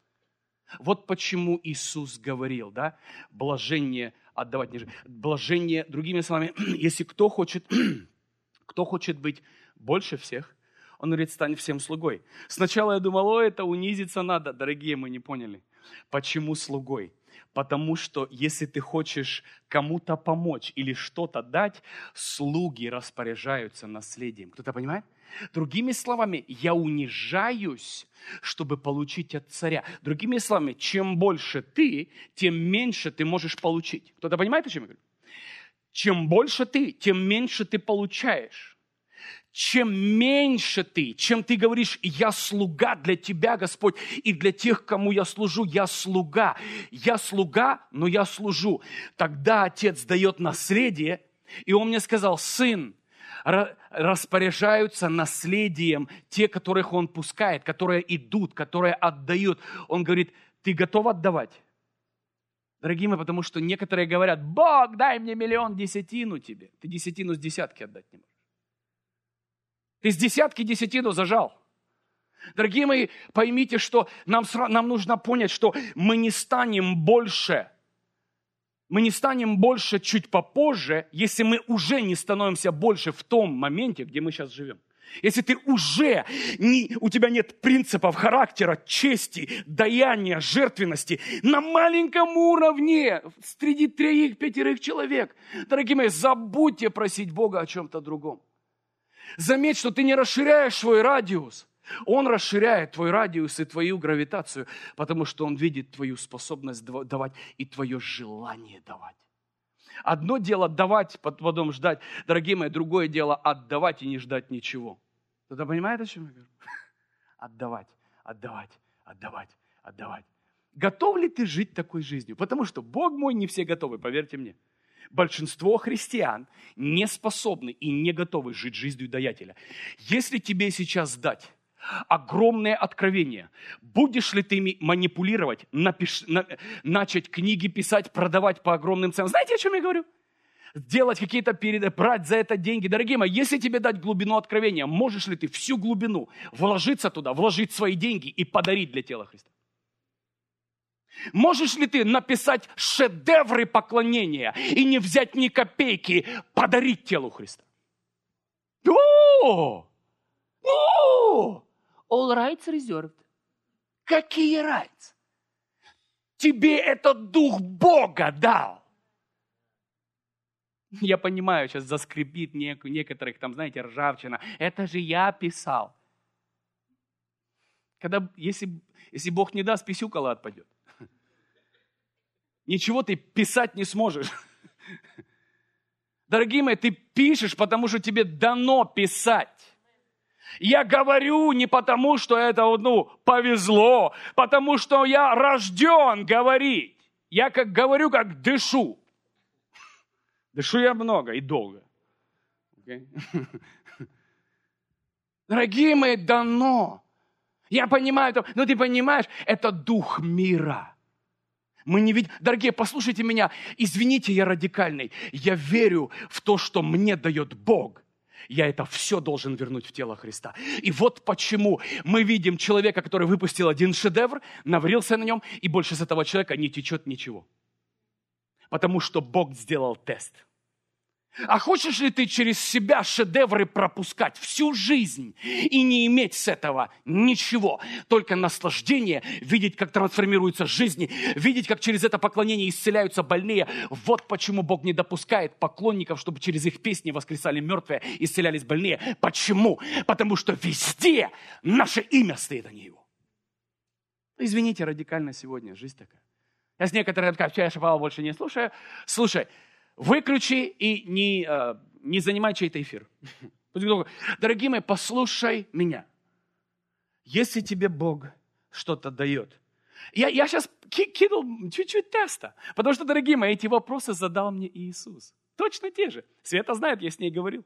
Speaker 2: Вот почему Иисус говорил, да, блажение отдавать, блажение, другими словами, если кто хочет, кто хочет быть больше всех, он говорит: стань всем слугой. Сначала я думал: о, это унизиться надо. Дорогие, мы не поняли. Почему слугой? Потому что если ты хочешь кому-то помочь или что-то дать, слуги распоряжаются наследием. Кто-то понимает? Другими словами, я унижаюсь, чтобы получить от царя. Другими словами, чем больше ты, тем меньше ты можешь получить. Кто-то понимает, о чем я говорю? Чем больше ты, тем меньше ты получаешь. Чем меньше ты, чем ты говоришь: я слуга для тебя, Господь, и для тех, кому я служу, я слуга. Я слуга, но я служу. Тогда Отец дает наследие, и Он мне сказал: сын, распоряжаются наследием те, которых Он пускает, которые идут, которые отдают. Он говорит: ты готов отдавать? Дорогие мои, потому что некоторые говорят: Бог, дай мне миллион, десятину тебе. Ты десятину с десятки отдать не можешь. Ты с десятки десятину зажал. Дорогие мои, поймите, что нам, нам нужно понять, что мы не станем больше, мы не станем больше чуть попозже, если мы уже не становимся больше в том моменте, где мы сейчас живем. Если ты уже, не, у тебя нет принципов характера, чести, даяния, жертвенности на маленьком уровне, среди троих-пятерых человек. Дорогие мои, забудьте просить Бога о чем-то другом. Заметь, что ты не расширяешь свой радиус. Он расширяет твой радиус и твою гравитацию, потому что Он видит твою способность давать и твое желание давать. Одно дело давать, потом ждать. Дорогие мои, другое дело отдавать и не ждать ничего. Кто-то понимает, о чем я говорю? Отдавать, отдавать, отдавать, отдавать. Готов ли ты жить такой жизнью? Потому что, Бог мой, не все готовы, поверьте мне. Большинство христиан не способны и не готовы жить жизнью даятеля. Если тебе сейчас дать огромное откровение, будешь ли ты манипулировать, напиш, на, начать книги писать, продавать по огромным ценам? Знаете, о чем я говорю? Делать какие-то передачи, брать за это деньги. Дорогие мои, если тебе дать глубину откровения, можешь ли ты всю глубину вложиться туда, вложить свои деньги и подарить для тела Христа? Можешь ли ты написать шедевры поклонения и не взять ни копейки, подарить телу Христа? О! О! All rights reserved. Какие rights? Тебе этот Дух Бога дал. Я понимаю, сейчас заскрипит некоторых, там, знаете, ржавчина. Это же я писал. Когда, если, если Бог не даст, писюкало отпадет. Ничего ты писать не сможешь. Дорогие мои, ты пишешь, потому что тебе дано писать. Я говорю не потому, что это, ну, повезло, потому что я рожден говорить. Я как говорю, как дышу. Дышу я много и долго. Okay? Дорогие мои, дано. Я понимаю, но ты понимаешь, это дух мира. Мы не видим. Дорогие, послушайте меня. Извините, я радикальный. Я верю в то, что мне дает Бог. Я это все должен вернуть в тело Христа. И вот почему мы видим человека, который выпустил один шедевр, наврился на нем, и больше с этого человека не течет ничего. Потому что Бог сделал тест. А хочешь ли ты через себя шедевры пропускать всю жизнь и не иметь с этого ничего? Только наслаждение, видеть, как трансформируются жизни, видеть, как через это поклонение исцеляются больные. Вот почему Бог не допускает поклонников, чтобы через их песни воскресали мертвые, исцелялись больные. Почему? Потому что везде наше имя стоит, а не его. Извините, радикально сегодня жизнь такая. Я с некоторыми такая, я Шаповала больше не слушаю. Слушай, выключи и не, не занимай чей-то эфир. Дорогие мои, послушай меня. Если тебе Бог что-то дает. Я, я сейчас кинул чуть-чуть теста. Потому что, дорогие мои, эти вопросы задал мне Иисус. Точно те же. Света знает, я с ней говорил.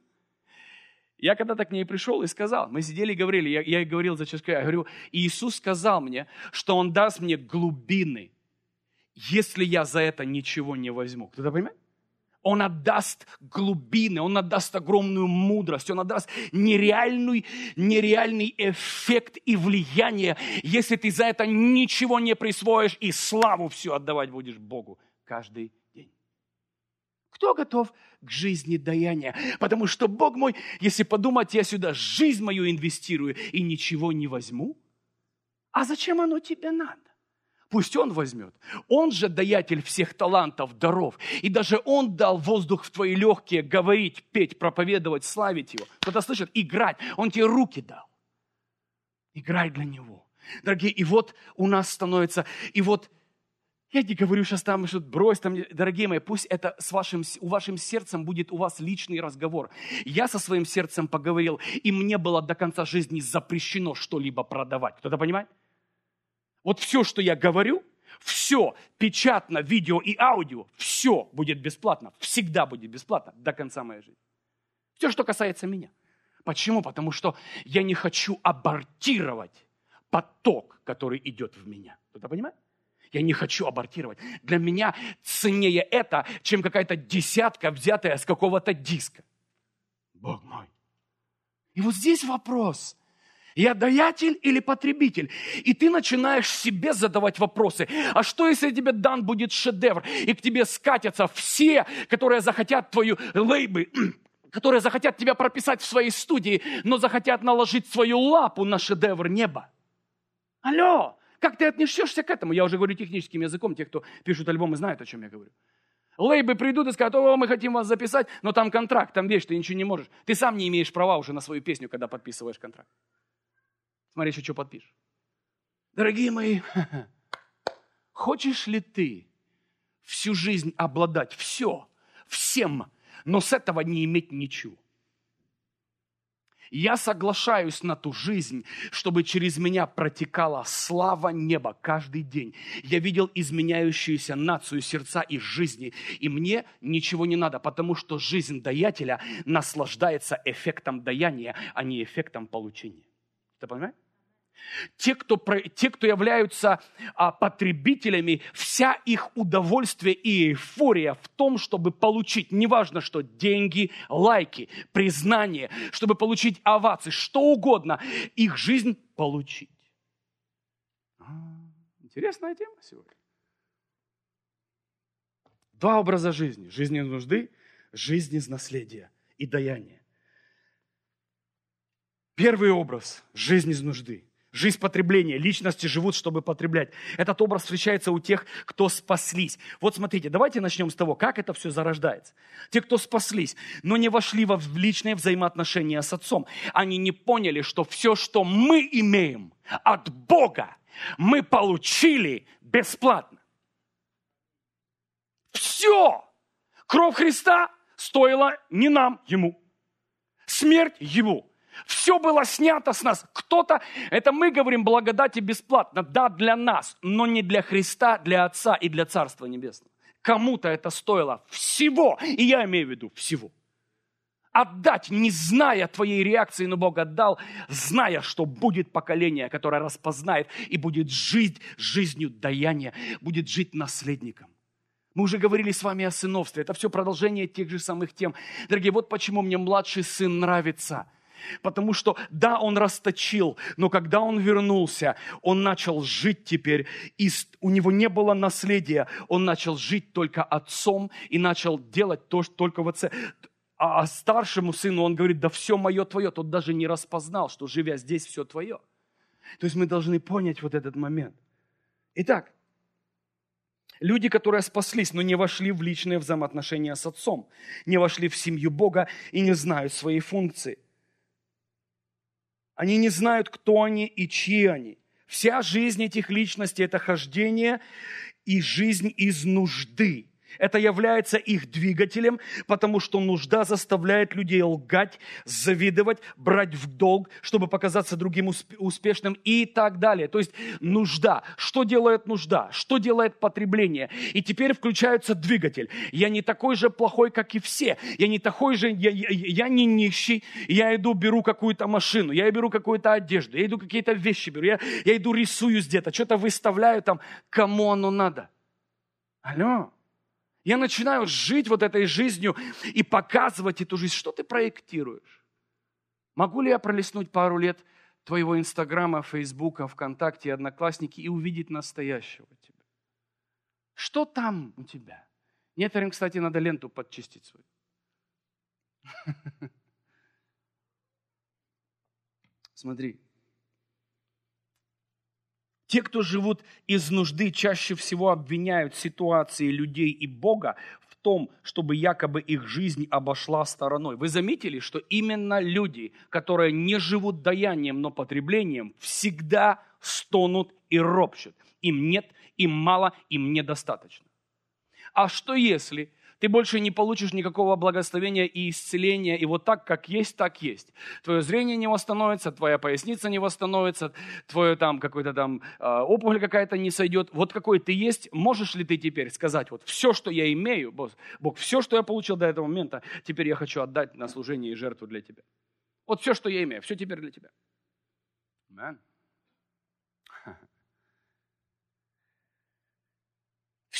Speaker 2: Я когда-то к ней пришел и сказал, мы сидели и говорили, я, я ей говорил за чашкой, я говорю, Иисус сказал мне, что Он даст мне глубины, если я за это ничего не возьму. Кто-то понимает? Он отдаст глубины, Он отдаст огромную мудрость, Он отдаст нереальный, нереальный эффект и влияние, если ты за это ничего не присвоишь и славу всю отдавать будешь Богу каждый день. Кто готов к жизни даяния? Потому что, Бог мой, если подумать, я сюда жизнь мою инвестирую и ничего не возьму, а зачем оно тебе надо? Пусть Он возьмет. Он же даятель всех талантов, даров. И даже Он дал воздух в твои легкие говорить, петь, проповедовать, славить Его. Кто-то слышит? Играть. Он тебе руки дал. Играй для Него. Дорогие, и вот у нас становится... И вот я не говорю сейчас там, что брось там... Дорогие мои, пусть это с вашим, у вашим сердцем будет у вас личный разговор. Я со своим сердцем поговорил, и мне было до конца жизни запрещено что-либо продавать. Кто-то понимает? Вот все, что я говорю, все, печатно, видео и аудио, все будет бесплатно, всегда будет бесплатно до конца моей жизни. Все, что касается меня. Почему? Потому что я не хочу абортировать поток, который идет в меня. Кто-то понимает? Я не хочу абортировать. Для меня ценнее это, чем какая-то десятка, взятая с какого-то диска. Бог мой. И вот здесь вопрос. Я даятель или потребитель? И ты начинаешь себе задавать вопросы. А что, если тебе дан будет шедевр, и к тебе скатятся все, которые захотят твою лейбы, которые захотят тебя прописать в своей студии, но захотят наложить свою лапу на шедевр неба? Алло, как ты отнесешься к этому? Я уже говорю техническим языком, те, кто пишут альбомы, знают, о чем я говорю. Лейбы придут и скажут: о, мы хотим вас записать, но там контракт, там вещь, ты ничего не можешь. Ты сам не имеешь права уже на свою песню, когда подписываешь контракт. Смотри, еще что подпишешь. Дорогие мои, хочешь ли ты всю жизнь обладать все, всем, но с этого не иметь ничего? Я соглашаюсь на ту жизнь, чтобы через меня протекала слава неба каждый день. Я видел изменяющуюся нацию сердца и жизни, и мне ничего не надо, потому что жизнь даятеля наслаждается эффектом даяния, а не эффектом получения. Ты понимаешь? Те, кто, те, кто являются а, потребителями, вся их удовольствие и эйфория в том, чтобы получить, неважно что, деньги, лайки, признание, чтобы получить овации, что угодно, их жизнь получить. А, интересная тема сегодня. Два образа жизни. Жизнь из нужды, жизнь из наследия и даяния. Первый образ – жизнь из нужды. Жизнь потребления. Личности живут, чтобы потреблять. Этот образ встречается у тех, кто спаслись. Вот смотрите, давайте начнем с того, как это все зарождается. Те, кто спаслись, но не вошли в личные взаимоотношения с Отцом. Они не поняли, что все, что мы имеем от Бога, мы получили бесплатно. Все! Кровь Христа стоила не нам, Ему. Смерть Ему. Все было снято с нас. Кто-то, это мы говорим благодати бесплатно, да, для нас, но не для Христа, для Отца и для Царства Небесного. Кому-то это стоило всего, и я имею в виду всего. Отдать, не зная твоей реакции, но Бог отдал, зная, что будет поколение, которое распознает и будет жить жизнью даяния, будет жить наследником. Мы уже говорили с вами о сыновстве. Это все продолжение тех же самых тем. Дорогие, вот почему мне младший сын нравится. Потому что, да, он расточил, но когда он вернулся, он начал жить теперь, и у него не было наследия, он начал жить только отцом и начал делать то, что только в отце. А старшему сыну он говорит: да все мое твое. Тот даже не распознал, что, живя здесь, все твое. То есть мы должны понять вот этот момент. Итак, люди, которые спаслись, но не вошли в личные взаимоотношения с Отцом, не вошли в семью Бога и не знают своей функции. Они не знают, кто они и чьи они. Вся жизнь этих личностей – это хождение и жизнь из нужды. Это является их двигателем, потому что нужда заставляет людей лгать, завидовать, брать в долг, чтобы показаться другим успешным и так далее. То есть нужда. Что делает нужда? Что делает потребление? И теперь включается двигатель. Я не такой же плохой, как и все. Я не такой же, я, я, я не нищий. Я иду, беру какую-то машину, я беру какую-то одежду, я иду какие-то вещи беру, я, я иду рисуюсь где-то, что-то выставляю там. Кому оно надо? Алло? Я начинаю жить вот этой жизнью и показывать эту жизнь. Что ты проектируешь? Могу ли я пролистнуть пару лет твоего Инстаграма, Фейсбука, ВКонтакте, Одноклассники и увидеть настоящего тебя? Что там у тебя? Некоторым, кстати, надо ленту подчистить свою. Смотри. Те, кто живут из нужды, чаще всего обвиняют ситуации людей и Бога в том, чтобы якобы их жизнь обошла стороной. Вы заметили, что именно люди, которые не живут даянием, но потреблением, всегда стонут и ропщут. Им нет, им мало, им недостаточно. А что если ты больше не получишь никакого благословения и исцеления, и вот так, как есть, так есть. Твое зрение не восстановится, твоя поясница не восстановится, твое там какой-то там э, опухоль какая-то не сойдет. Вот какой ты есть, можешь ли ты теперь сказать, вот все, что я имею, Бог, Бог, все, что я получил до этого момента, теперь я хочу отдать на служение и жертву для тебя. Вот все, что я имею, все теперь для тебя. Аминь.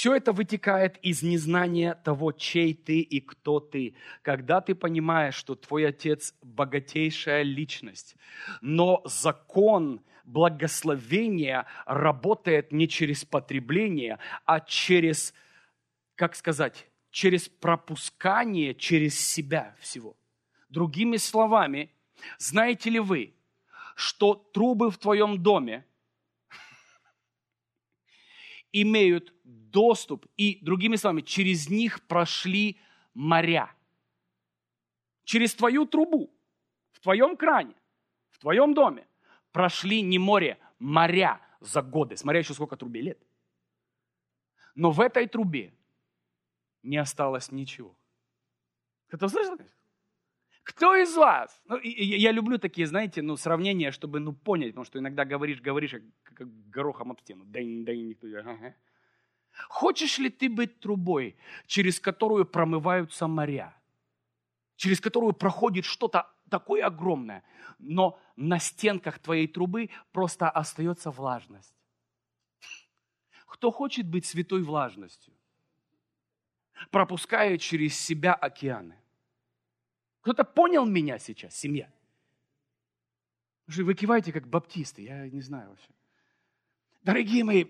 Speaker 2: Все это вытекает из незнания того, чей ты и кто ты. Когда ты понимаешь, что твой отец богатейшая личность, но закон благословения работает не через потребление, а через, как сказать, через пропускание через себя всего. Другими словами, знаете ли вы, что трубы в твоем доме имеют доступ, и, другими словами, через них прошли моря. Через твою трубу, в твоем кране, в твоем доме прошли не море, моря за годы. Смотря еще сколько трубе лет. Но в этой трубе не осталось ничего. Кто слышал? Кто из вас? Ну, я люблю такие, знаете, ну, сравнения, чтобы ну, понять, потому что иногда говоришь, говоришь, как, как горохом об стену. Дэнь, дэнь, никто. Ага. Хочешь ли ты быть трубой, через которую промываются моря, через которую проходит что-то такое огромное, но на стенках твоей трубы просто остается влажность? Кто хочет быть святой влажностью, пропуская через себя океаны? Кто-то понял меня сейчас, семья? Вы киваете, как баптисты, я не знаю вообще. Дорогие мои,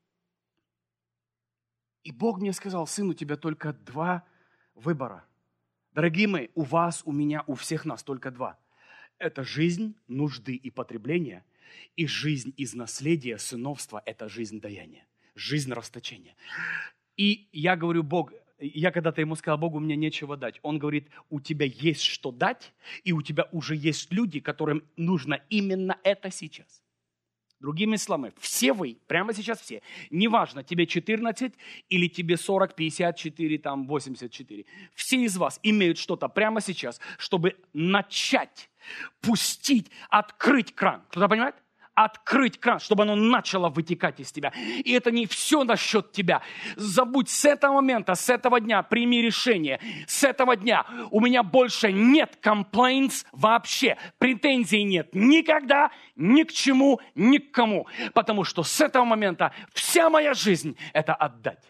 Speaker 2: и Бог мне сказал: сын, у тебя только два выбора. Дорогие мои, у вас, у меня, у всех нас только два. Это жизнь нужды и потребления, и жизнь из наследия, сыновства – это жизнь даяния, жизнь расточения. И я говорю, Бог, я когда-то ему сказал: Богу, мне нечего дать. Он говорит: у тебя есть что дать, и у тебя уже есть люди, которым нужно именно это сейчас. Другими словами, все вы, прямо сейчас все, неважно, тебе четырнадцать или тебе сорок, пятьдесят четыре, там, восемьдесят четыре, все из вас имеют что-то прямо сейчас, чтобы начать, пустить, открыть кран. Кто-то понимает? Открыть кран, чтобы оно начало вытекать из тебя. И это не все насчет тебя. Забудь с этого момента, с этого дня, прими решение. С этого дня у меня больше нет complaints вообще. Претензий нет никогда, ни к чему, ни к кому. Потому что с этого момента вся моя жизнь – это отдать.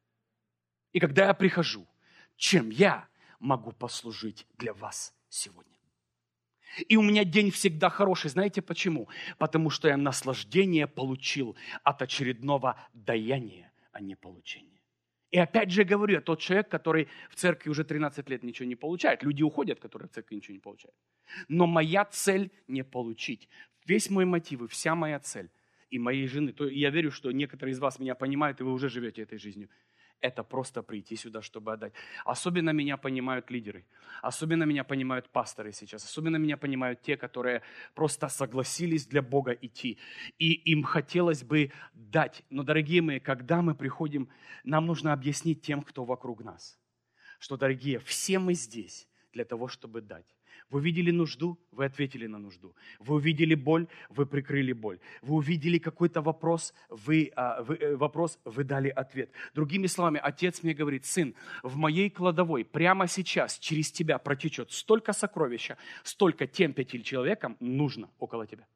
Speaker 2: И когда я прихожу, чем я могу послужить для вас сегодня? И у меня день всегда хороший. Знаете почему? Потому что я наслаждение получил от очередного даяния, а не получения. И опять же говорю, я тот человек, который в церкви уже тринадцать лет ничего не получает. Люди уходят, которые в церкви ничего не получают. Но моя цель не получить. Весь мой мотив и вся моя цель и моей жены, то я верю, что некоторые из вас меня понимают, и вы уже живете этой жизнью. Это просто прийти сюда, чтобы отдать. Особенно меня понимают лидеры. Особенно меня понимают пасторы сейчас. Особенно меня понимают те, которые просто согласились для Бога идти. И им хотелось бы дать. Но, дорогие мои, когда мы приходим, нам нужно объяснить тем, кто вокруг нас, что, дорогие, все мы здесь для того, чтобы дать. Вы увидели нужду, вы ответили на нужду. Вы увидели боль, вы прикрыли боль. Вы увидели какой-то вопрос, вы, а, вы, вопрос, вы дали ответ. Другими словами, отец мне говорит: сын, в моей кладовой прямо сейчас через тебя протечет столько сокровища, столько тем пяти человекам нужно около тебя.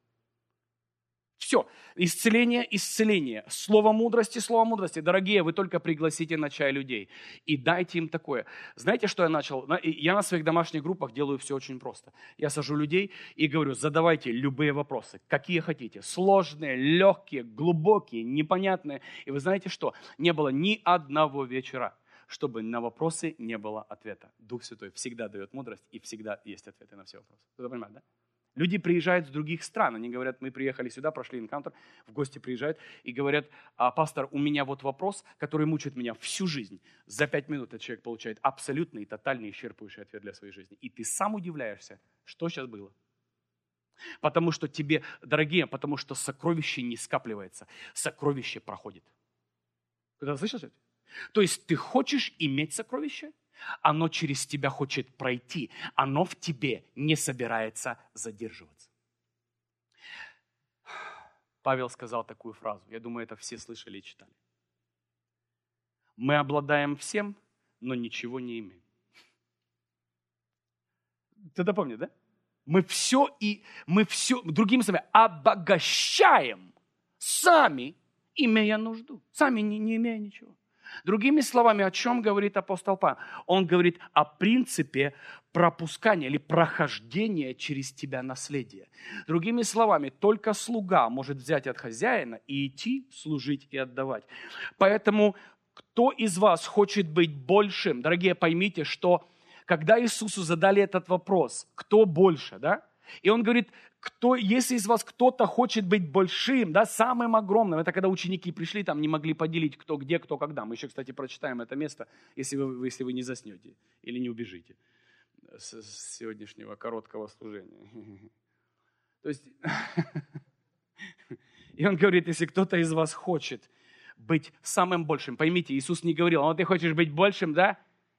Speaker 2: Все. Исцеление, исцеление. Слово мудрости, слово мудрости. Дорогие, вы только пригласите на чай людей и дайте им такое. Знаете, что я начал? Я на своих домашних группах делаю все очень просто. Я сажу людей и говорю: задавайте любые вопросы, какие хотите. Сложные, легкие, глубокие, непонятные. И вы знаете что? Не было ни одного вечера, чтобы на вопросы не было ответа. Дух Святой всегда дает мудрость, и всегда есть ответы на все вопросы. Кто-то понимает, да? Люди приезжают с других стран, они говорят: мы приехали сюда, прошли энкаунтер, в гости приезжают и говорят: а, пастор, у меня вот вопрос, который мучает меня всю жизнь. За пять минут этот человек получает абсолютный, тотальный, исчерпывающий ответ для своей жизни. И ты сам удивляешься, что сейчас было. Потому что тебе, дорогие, потому что сокровище не скапливается, сокровище проходит. Кто-то слышал это? То есть ты хочешь иметь сокровище? Оно через тебя хочет пройти. Оно в тебе не собирается задерживаться. Павел сказал такую фразу. Я думаю, это все слышали и читали. Мы обладаем всем, но ничего не имеем. Кто-то помнит, да? Мы все и мы все, другими словами, обогащаем сами, имея нужду. Сами не, не имея ничего. Другими словами, о чем говорит апостол Павел? Он говорит о принципе пропускания или прохождения через тебя наследия. Другими словами, только слуга может взять от хозяина и идти служить и отдавать. Поэтому кто из вас хочет быть большим? Дорогие, поймите, что когда Иисусу задали этот вопрос, кто больше, да? И он говорит, кто, если из вас кто-то хочет быть большим, да, самым огромным, это когда ученики пришли, там не могли поделить, кто где, кто когда. Мы еще, кстати, прочитаем это место, если вы, если вы не заснете или не убежите с, с сегодняшнего короткого служения. То есть, и он говорит, если кто-то из вас хочет быть самым большим, поймите, Иисус не говорил, вот ты хочешь быть большим, да?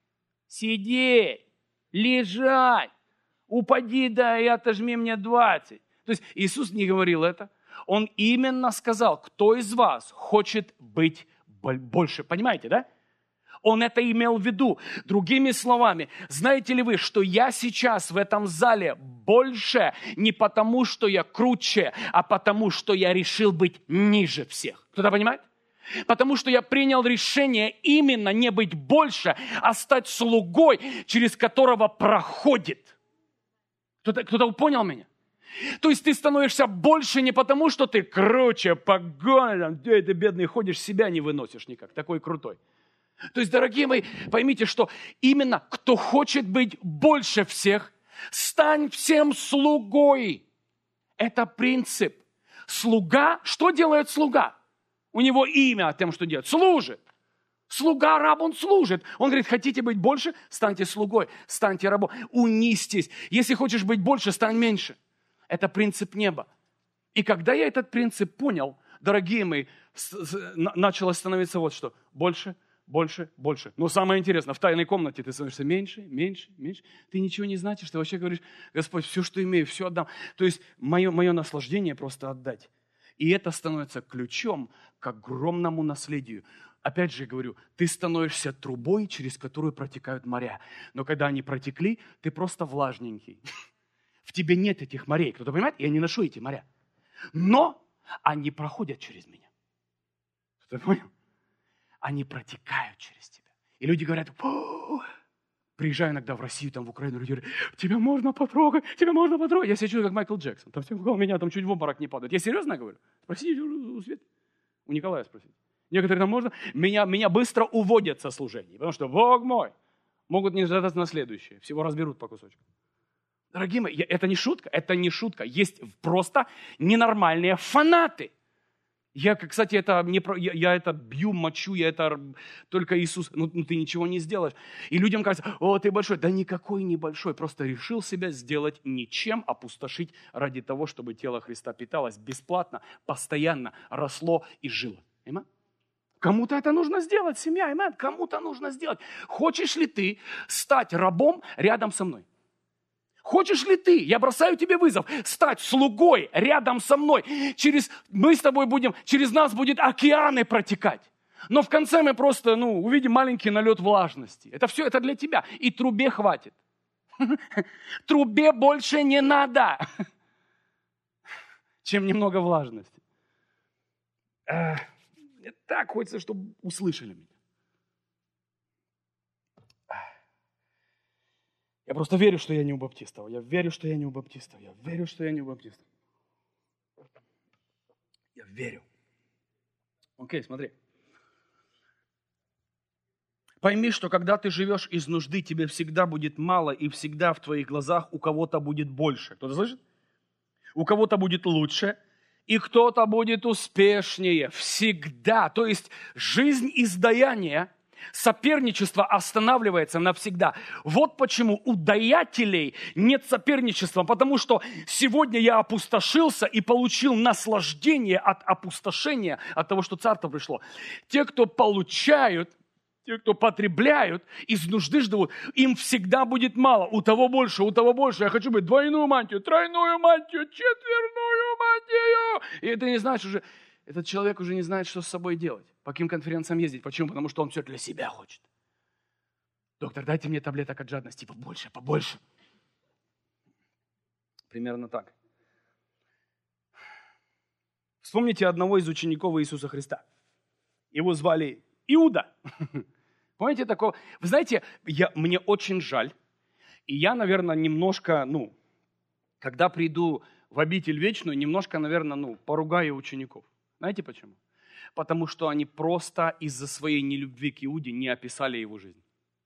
Speaker 2: Сидеть, лежать. Упади, да, и отожми мне двадцать. То есть Иисус не говорил это. Он именно сказал, кто из вас хочет быть больше. Понимаете, да? Он это имел в виду. Другими словами, знаете ли вы, что я сейчас в этом зале больше не потому, что я круче, а потому, что я решил быть ниже всех. Кто-то понимает? Потому что я принял решение именно не быть больше, а стать слугой, через которого проходит. Кто-то, кто-то понял меня? То есть ты становишься больше не потому, что ты круче, погоня, там, ты, ты бедный ходишь, себя не выносишь никак, такой крутой. То есть, дорогие мои, поймите, что именно кто хочет быть больше всех, стань всем слугой. Это принцип. Слуга, что делает слуга? У него имя тем, что делает. Служит. Слуга, раб, он служит. Он говорит, хотите быть больше? Станьте слугой, станьте рабом. Унистись. Если хочешь быть больше, стань меньше. Это принцип неба. И когда я этот принцип понял, дорогие мои, начало становиться вот что. Больше, больше, больше. Но самое интересное, в тайной комнате ты становишься меньше, меньше, меньше. Ты ничего не значишь, ты вообще говоришь, Господь, все, что имею, все отдам. То есть мое, мое наслаждение просто отдать. И это становится ключом к огромному наследию. Опять же говорю, ты становишься трубой, через которую протекают моря. Но когда они протекли, ты просто влажненький. В тебе нет этих морей. Кто-то понимает? Я не ношу эти моря. Но они проходят через меня. Кто-то понял? Они протекают через тебя. И люди говорят, приезжаю иногда в Россию, там в Украину, люди говорят, тебя можно потрогать, тебя можно потрогать. Я себя чувствую, как Майкл Джексон. Там все у меня там чуть в обморок не падают. Я серьезно говорю? Спросите у Светы. У Николая спросите. Некоторых там можно. Меня, меня быстро уводят со служений, потому что, Бог мой, могут не дождаться на следующее. Всего разберут по кусочку. Дорогие мои, это не шутка, это не шутка. Есть просто ненормальные фанаты. Я, кстати, это не про, я, я это бью, мочу, я это только Иисус. Ну, ну ты ничего не сделаешь. И людям кажется, о, ты большой. Да никакой не большой. Просто решил себя сделать ничем, опустошить ради того, чтобы тело Христа питалось бесплатно, постоянно, росло и жило. Понимаете? Кому-то это нужно сделать, семья, имеет, кому-то нужно сделать. Хочешь ли ты стать рабом рядом со мной? Хочешь ли ты, я бросаю тебе вызов, стать слугой рядом со мной? Через, мы с тобой будем, через нас будет океаны протекать. Но в конце мы просто, ну, увидим маленький налет влажности. Это все, это для тебя. И трубе хватит. Трубе больше не надо, чем немного влажности. Мне так хочется, чтобы услышали меня. Я просто верю, что я не у баптистов. Я верю, что я не у баптистов. Я верю, что я не у баптистов. Я верю. Окей, смотри. Пойми, что когда ты живешь из нужды, тебе всегда будет мало, и всегда в твоих глазах у кого-то будет больше. Кто-то слышит? У кого-то будет лучше, и кто-то будет успешнее. Всегда. То есть жизнь издаяния, соперничество останавливается навсегда. Вот почему у даятелей нет соперничества, потому что сегодня я опустошился и получил наслаждение от опустошения, от того, что царство пришло. Те, кто получают, те, кто потребляют, из нужды ждут, им всегда будет мало. У того больше, у того больше. Я хочу быть двойную мантию, тройную мантию, четверную мантию. И это не значит уже... Этот человек уже не знает, что с собой делать. По каким конференциям ездить. Почему? Потому что он все для себя хочет. Доктор, дайте мне таблеток от жадности. Побольше, побольше. Примерно так. Вспомните одного из учеников Иисуса Христа. Его звали Иуда. Помните такого? Вы знаете, я, мне очень жаль. И я, наверное, немножко, ну, когда приду в обитель вечную, немножко, наверное, ну, поругаю учеников. Знаете почему? Потому что они просто из-за своей нелюбви к Иуде не описали его жизнь.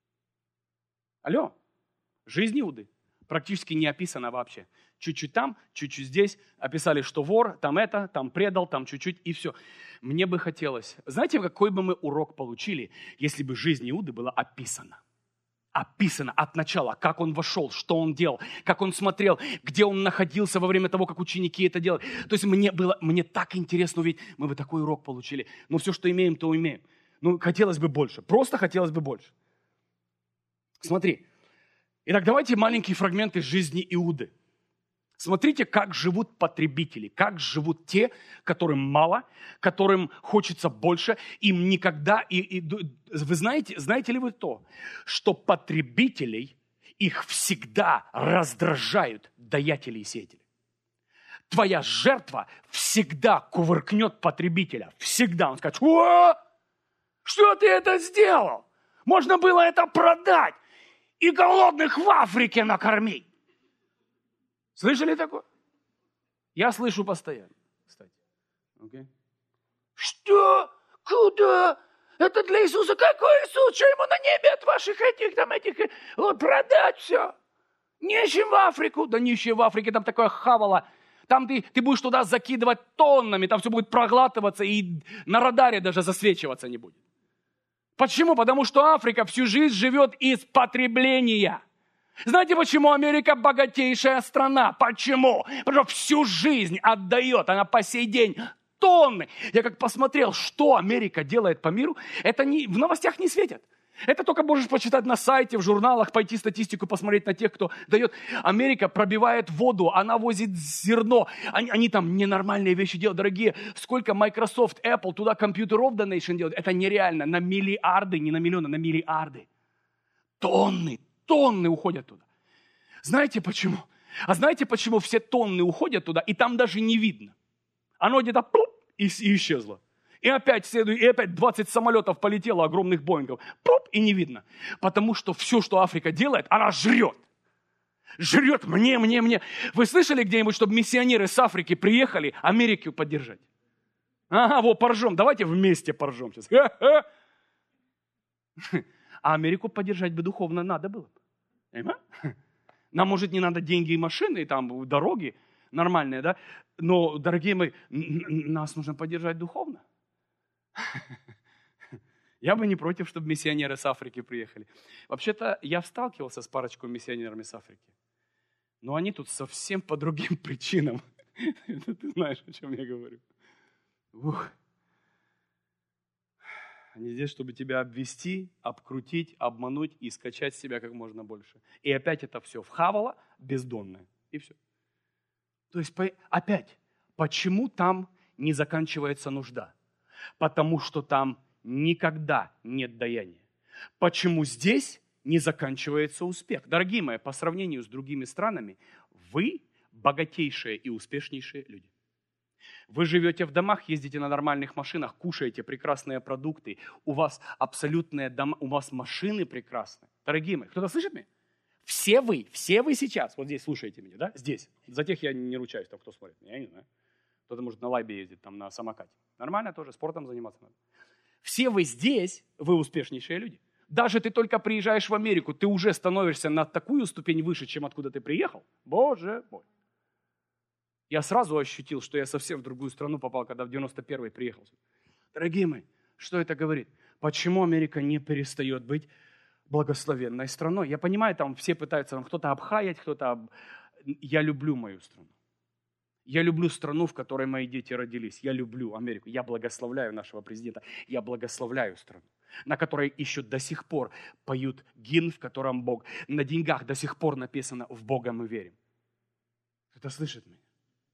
Speaker 2: Алло, жизнь Иуды практически не описана вообще. Чуть-чуть там, чуть-чуть здесь. Описали, что вор, там это, там предал, там чуть-чуть, и все. Мне бы хотелось... Знаете, какой бы мы урок получили, если бы жизнь Иуды была описана? Описано от начала, как он вошел, что он делал, как он смотрел, где он находился во время того, как ученики это делали. То есть мне было, мне так интересно увидеть, мы бы такой урок получили. Но все, что имеем, то имеем. Ну, хотелось бы больше, просто хотелось бы больше. Смотри. Итак, давайте маленькие фрагменты жизни Иуды. Смотрите, как живут потребители, как живут те, которым мало, которым хочется больше, им никогда... И, и, вы знаете, знаете ли вы то, что потребителей, их всегда раздражают даятели и сеятели? Твоя жертва всегда кувыркнет потребителя, всегда. Он скажет: «О, что ты это сделал? Можно было это продать и голодных в Африке накормить». Слышали такое? Я слышу постоянно, кстати. Okay. Что? Куда? Это для Иисуса. Какой Иисус? Что ему на небе от ваших этих, там, этих, вот, продать все? Нищим в Африку. Да нищие в Африке, там такое хавало. Там ты, ты будешь туда закидывать тоннами, там все будет проглатываться, и на радаре даже засвечиваться не будет. Почему? Потому что Африка всю жизнь живет из потребления. Знаете, почему Америка богатейшая страна? Почему? Потому что всю жизнь отдает, она по сей день тонны. Я как посмотрел, что Америка делает по миру, это не, в новостях не светят. Это только можешь почитать на сайте, в журналах, пойти статистику посмотреть на тех, кто дает. Америка пробивает воду, она возит зерно. Они, они там ненормальные вещи делают, дорогие. Сколько Microsoft, Apple туда компьютеров Donation делают. Это нереально. На миллиарды, не на миллионы, на миллиарды. Тонны. Тонны уходят туда. Знаете почему? А знаете, почему все тонны уходят туда, и там даже не видно? Оно где-то пуп, и, и исчезло. И опять, следует, и опять двадцать самолетов полетело, огромных Боингов. Пуп, и не видно. Потому что все, что Африка делает, она жрет. Жрет мне, мне, мне. Вы слышали где-нибудь, чтобы миссионеры с Африки приехали Америку поддержать? Ага, вот поржем. Давайте вместе поржем сейчас. А Америку поддержать бы духовно надо было. Понимаете? Нам, может, не надо деньги и машины, и там дороги нормальные, да? Но, дорогие мои, нас нужно поддержать духовно. Я бы не против, чтобы миссионеры с Африки приехали. Вообще-то, я сталкивался с парочкой миссионерами с Африки. Но они тут совсем по другим причинам. Ты знаешь, о чем я говорю. Ух. Они здесь, чтобы тебя обвести, обкрутить, обмануть и скачать с себя как можно больше. И опять это все вхавало бездонное. И все. То есть опять, почему там не заканчивается нужда? Потому что там никогда нет даяния. Почему здесь не заканчивается успех? Дорогие мои, по сравнению с другими странами, вы богатейшие и успешнейшие люди. Вы живете в домах, ездите на нормальных машинах, кушаете прекрасные продукты, у вас абсолютные дома, у вас машины прекрасные. Дорогие мои, кто-то слышит меня? Все вы, все вы сейчас, вот здесь слушаете меня, да? Здесь. За тех я не ручаюсь, там, кто смотрит меня, я не знаю. Кто-то, может, на лайбе ездит, там, на самокате. Нормально тоже, спортом заниматься надо. Все вы здесь, вы успешнейшие люди. Даже ты только приезжаешь в Америку, ты уже становишься на такую ступень выше, чем откуда ты приехал. Боже мой. Я сразу ощутил, что я совсем в другую страну попал, когда в девяносто первый приехал. Дорогие мои, что это говорит? Почему Америка не перестает быть благословенной страной? Я понимаю, там все пытаются, там кто-то обхаять, кто-то... Об... Я люблю мою страну. Я люблю страну, в которой мои дети родились. Я люблю Америку. Я благословляю нашего президента. Я благословляю страну, на которой еще до сих пор поют гимн, в котором Бог. На деньгах до сих пор написано «В Бога мы верим». Кто-то слышит меня?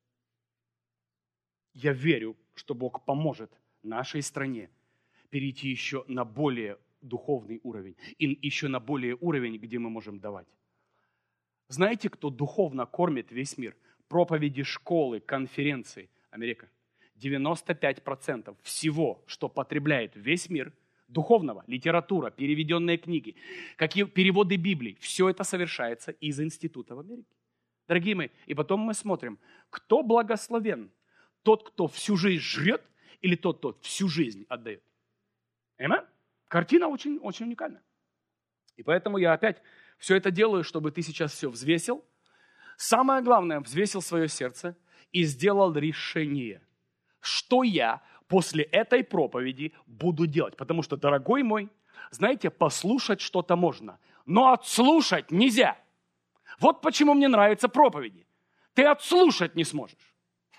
Speaker 2: Я верю, что Бог поможет нашей стране перейти еще на более духовный уровень. И еще на более уровень, где мы можем давать. Знаете, кто духовно кормит весь мир? Проповеди, школы, конференции. Америка. девяносто пять процентов всего, что потребляет весь мир, духовного, литература, переведенные книги, какие переводы Библии. Все это совершается из института в Америке. Дорогие мои, и потом мы смотрим, кто благословен? Тот, кто всю жизнь жрет, или тот, кто всю жизнь отдает? Аминь? Картина очень, очень уникальна. И поэтому я опять все это делаю, чтобы ты сейчас все взвесил. Самое главное, взвесил свое сердце и сделал решение, что я после этой проповеди буду делать. Потому что, дорогой мой, знаете, послушать что-то можно, но отслушать нельзя. Вот почему мне нравятся проповеди. Ты отслушать не сможешь.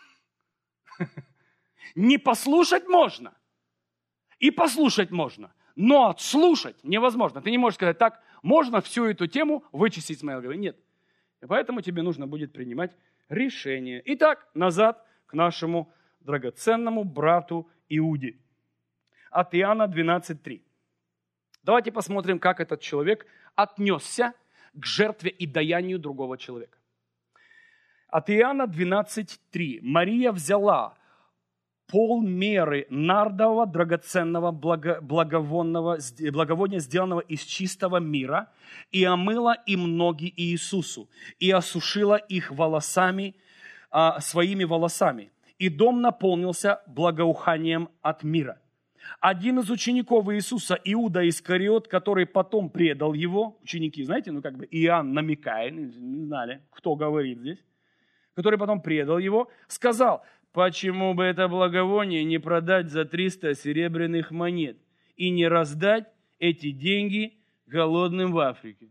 Speaker 2: Не послушать можно. И послушать можно. Но отслушать невозможно. Ты не можешь сказать, так, можно всю эту тему вычистить с моей головы. Нет. И поэтому тебе нужно будет принимать решение. Итак, назад к нашему драгоценному брату Иуде. От Иоанна двенадцать три. Давайте посмотрим, как этот человек отнесся к жертве и даянию другого человека. От Иоанна двенадцать три. Мария взяла полмеры нардового драгоценного благо, благовонного, благовония, сделанного из чистого мира, и омыла им ноги Иисусу, и осушила их волосами, а, своими волосами. И дом наполнился благоуханием от мира. Один из учеников Иисуса, Иуда Искариот, который потом предал его, ученики, знаете, ну как бы Иоанн намекает, не знали, кто говорит здесь, который потом предал его, сказал: почему бы это благовоние не продать за триста серебряных монет и не раздать эти деньги голодным в Африке?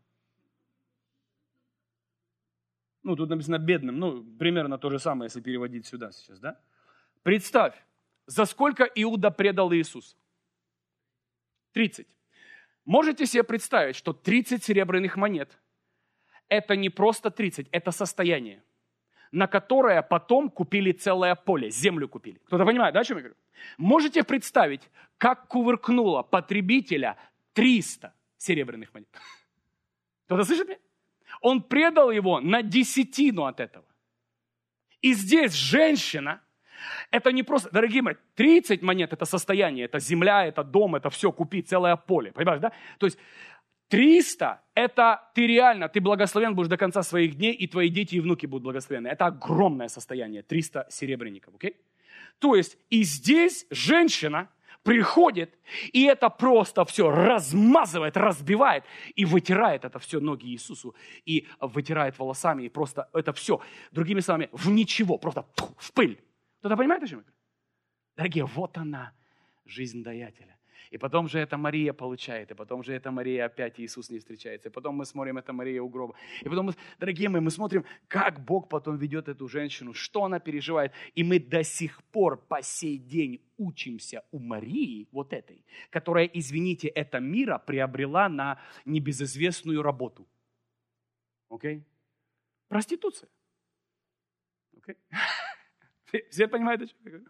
Speaker 2: Ну, тут написано бедным. Ну, примерно то же самое, если переводить сюда сейчас, да? Представь, за сколько Иуда предал Иисус? тридцать. Можете себе представить, что тридцать серебряных монет – это не просто тридцать, это состояние, на которое потом купили целое поле, землю купили. Кто-то понимает, да, о чем я говорю? Можете представить, как кувыркнуло потребителя триста серебряных монет? Кто-то слышит меня? Он предал его на десятину от этого. И здесь женщина, это не просто, дорогие мои, тридцать монет – это состояние, это земля, это дом, это все, купить целое поле. Понимаешь, да? То есть триста – это ты реально, ты благословен будешь до конца своих дней, и твои дети и внуки будут благословены. Это огромное состояние, триста серебряников, окей? То есть и здесь женщина приходит, и это просто все размазывает, разбивает, и вытирает это все ноги Иисусу, и вытирает волосами, и просто это все, другими словами, в ничего, просто в пыль. Кто-то понимает, о чем я говорю? Дорогие, вот она, жизнь даятеля. И потом же это Мария получает, и потом же это Мария опять Иисус не встречается, и потом мы смотрим, это Мария у гроба. И потом, мы, дорогие мои, мы смотрим, как Бог потом ведет эту женщину, что она переживает. И мы до сих пор по сей день учимся у Марии, вот этой, которая, извините, это мира приобрела на небезызвестную работу. Окей? Проституция. Окей? Все понимают, о чем я говорю?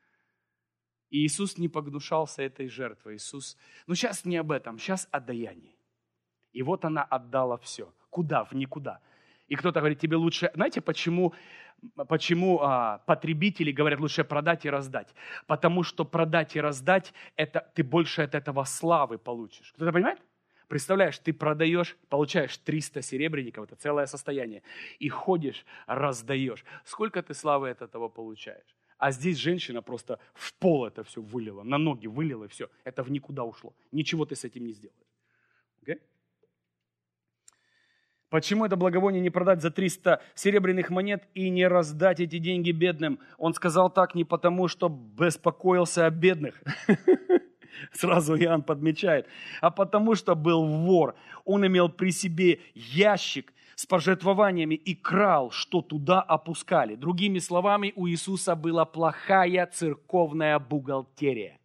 Speaker 2: И Иисус не погнушался этой жертвой. Иисус, ну сейчас не об этом, сейчас о даянии. И вот она отдала все. Куда? В никуда. И кто-то говорит, тебе лучше... Знаете, почему, почему а, потребители говорят, лучше продать и раздать? Потому что продать и раздать, это, ты больше от этого славы получишь. Кто-то понимает? Представляешь, ты продаешь, получаешь триста серебряников, это целое состояние, и ходишь, раздаешь. Сколько ты славы от этого получаешь? А здесь женщина просто в пол это все вылила, на ноги вылила, и все. Это в никуда ушло. Ничего ты с этим не сделаешь. Okay? Почему это благовоние не продать за триста серебряных монет и не раздать эти деньги бедным? Он сказал так не потому, что беспокоился о бедных. Сразу Иоанн подмечает. А потому что был вор. Он имел при себе ящик с пожертвованиями и крал, что туда опускали. Другими словами, у Иисуса была плохая церковная бухгалтерия.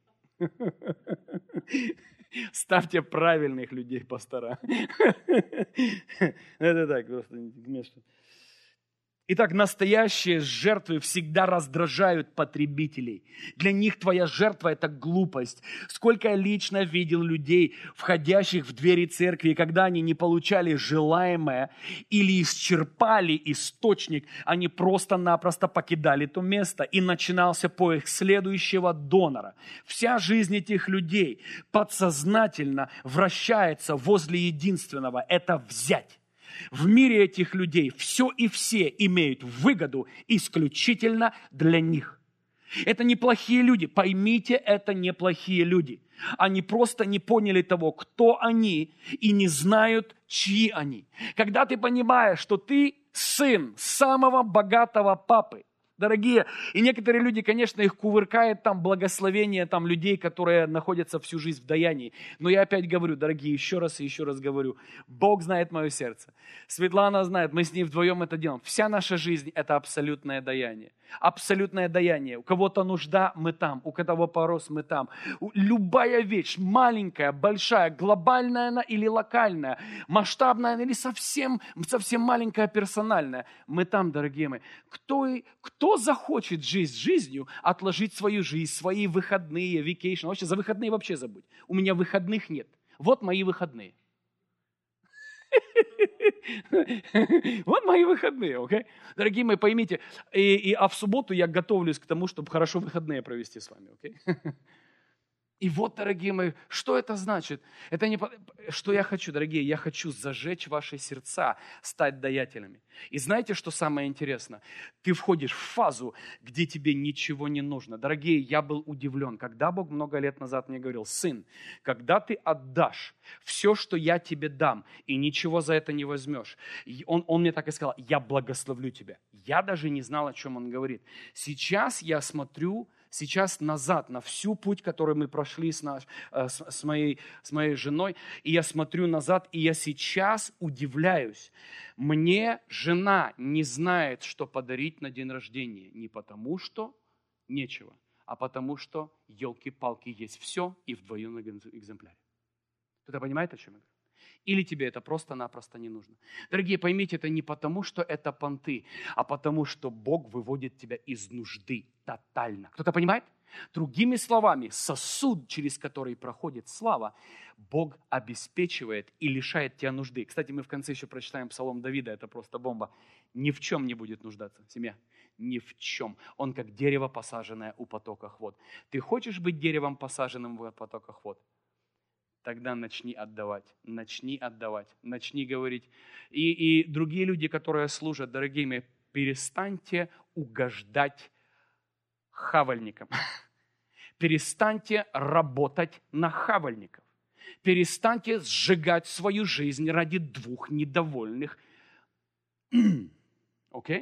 Speaker 2: Ставьте правильных людей, пастора. Это так, просто. Итак, настоящие жертвы всегда раздражают потребителей. Для них твоя жертва – это глупость. Сколько я лично видел людей, входящих в двери церкви, когда они не получали желаемое или исчерпали источник, они просто-напросто покидали то место, и начинался поиск следующего донора. Вся жизнь этих людей подсознательно вращается возле единственного – это взять. В мире этих людей все и все имеют выгоду исключительно для них. Это неплохие люди, поймите, это неплохие люди. Они просто не поняли того, кто они, и не знают, чьи они. Когда ты понимаешь, что ты сын самого богатого папы, дорогие, и некоторые люди, конечно, их кувыркает там благословение там, людей, которые находятся всю жизнь в даянии. Но я опять говорю, дорогие, еще раз и еще раз говорю, Бог знает мое сердце. Светлана знает, мы с ней вдвоем это делаем. Вся наша жизнь – это абсолютное даяние. Абсолютное даяние. У кого-то нужда, мы там. У кого порос, мы там. Любая вещь, маленькая, большая, глобальная она или локальная, масштабная она или совсем, совсем маленькая, персональная, мы там, дорогие мои. Кто, кто захочет жить жизнью, отложить свою жизнь, свои выходные, vacation? Вообще, за выходные вообще забудь. У меня выходных нет. Вот мои выходные. Вот мои выходные, окей? Okay? Дорогие мои, поймите, и, и, а в субботу я готовлюсь к тому, чтобы хорошо выходные провести с вами, окей? Okay? И вот, дорогие мои, что это значит? Это не, что я хочу, дорогие, я хочу зажечь ваши сердца, стать даятелями. И знаете, что самое интересное? Ты входишь в фазу, где тебе ничего не нужно. Дорогие, я был удивлен, когда Бог много лет назад мне говорил: сын, когда ты отдашь все, что я тебе дам, и ничего за это не возьмешь, он, он мне так и сказал: я благословлю тебя. Я даже не знал, о чем он говорит. Сейчас я смотрю, сейчас назад на всю путь, который мы прошли с, наш, с, с, моей, с моей женой, и я смотрю назад, и я сейчас удивляюсь. Мне жена не знает, что подарить на день рождения. Не потому, что нечего, а потому, что, елки-палки, есть все и в двойном экземпляре. Кто-то понимает, о чем я говорю? Или тебе это просто-напросто не нужно. Дорогие, поймите, это не потому, что это понты, а потому, что Бог выводит тебя из нужды тотально. Кто-то понимает? Другими словами, сосуд, через который проходит слава, Бог обеспечивает и лишает тебя нужды. Кстати, мы в конце еще прочитаем Псалом Давида, это просто бомба. Ни в чем не будет нуждаться семья. Ни в чем. Он как дерево, посаженное у потоков вод. Ты хочешь быть деревом, посаженным в потоках вод? Тогда начни отдавать, начни отдавать, начни говорить. И, и другие люди, которые служат, дорогие мои, перестаньте угождать хавальникам. Перестаньте работать на хавальников. Перестаньте сжигать свою жизнь ради двух недовольных. Окей? Okay?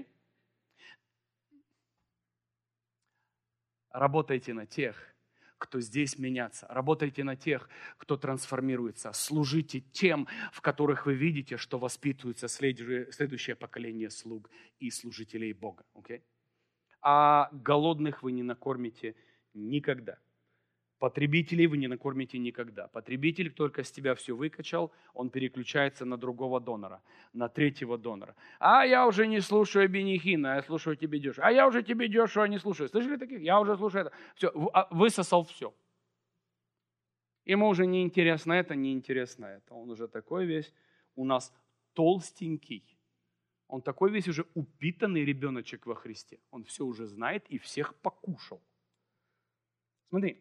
Speaker 2: Работайте на тех, кто здесь меняться. Работайте на тех, кто трансформируется. Служите тем, в которых вы видите, что воспитывается следующее поколение слуг и служителей Бога. Okay? А голодных вы не накормите никогда. Потребителей вы не накормите никогда. Потребитель только с тебя все выкачал, он переключается на другого донора, на третьего донора. А я уже не слушаю Бенихина, я слушаю тебе дешево. А я уже тебе дешево не слушаю. Слышали таких? Я уже слушаю это. Все, высосал все. Ему уже не интересно это, не интересно это. Он уже такой весь у нас толстенький. Он такой весь уже упитанный ребеночек во Христе. Он все уже знает и всех покушал. Смотри.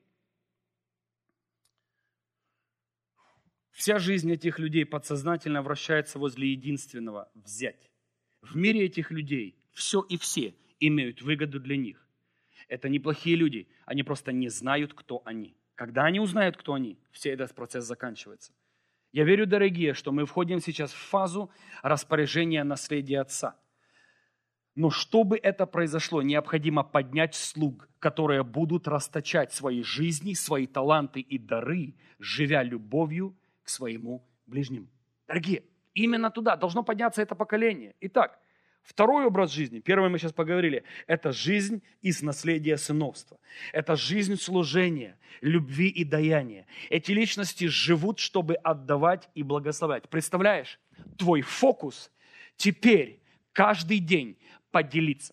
Speaker 2: Вся жизнь этих людей подсознательно вращается возле единственного – взять. В мире этих людей все и все имеют выгоду для них. Это неплохие люди, они просто не знают, кто они. Когда они узнают, кто они, все этот процесс заканчивается. Я верю, дорогие, что мы входим сейчас в фазу распоряжения наследия Отца. Но чтобы это произошло, необходимо поднять слуг, которые будут расточать свои жизни, свои таланты и дары, живя любовью к своему ближнему. Дорогие, именно туда должно подняться это поколение. Итак, второй образ жизни, первый мы сейчас поговорили, это жизнь из наследия сыновства. Это жизнь служения, любви и даяния. Эти личности живут, чтобы отдавать и благословлять. Представляешь, твой фокус теперь, каждый день, поделиться.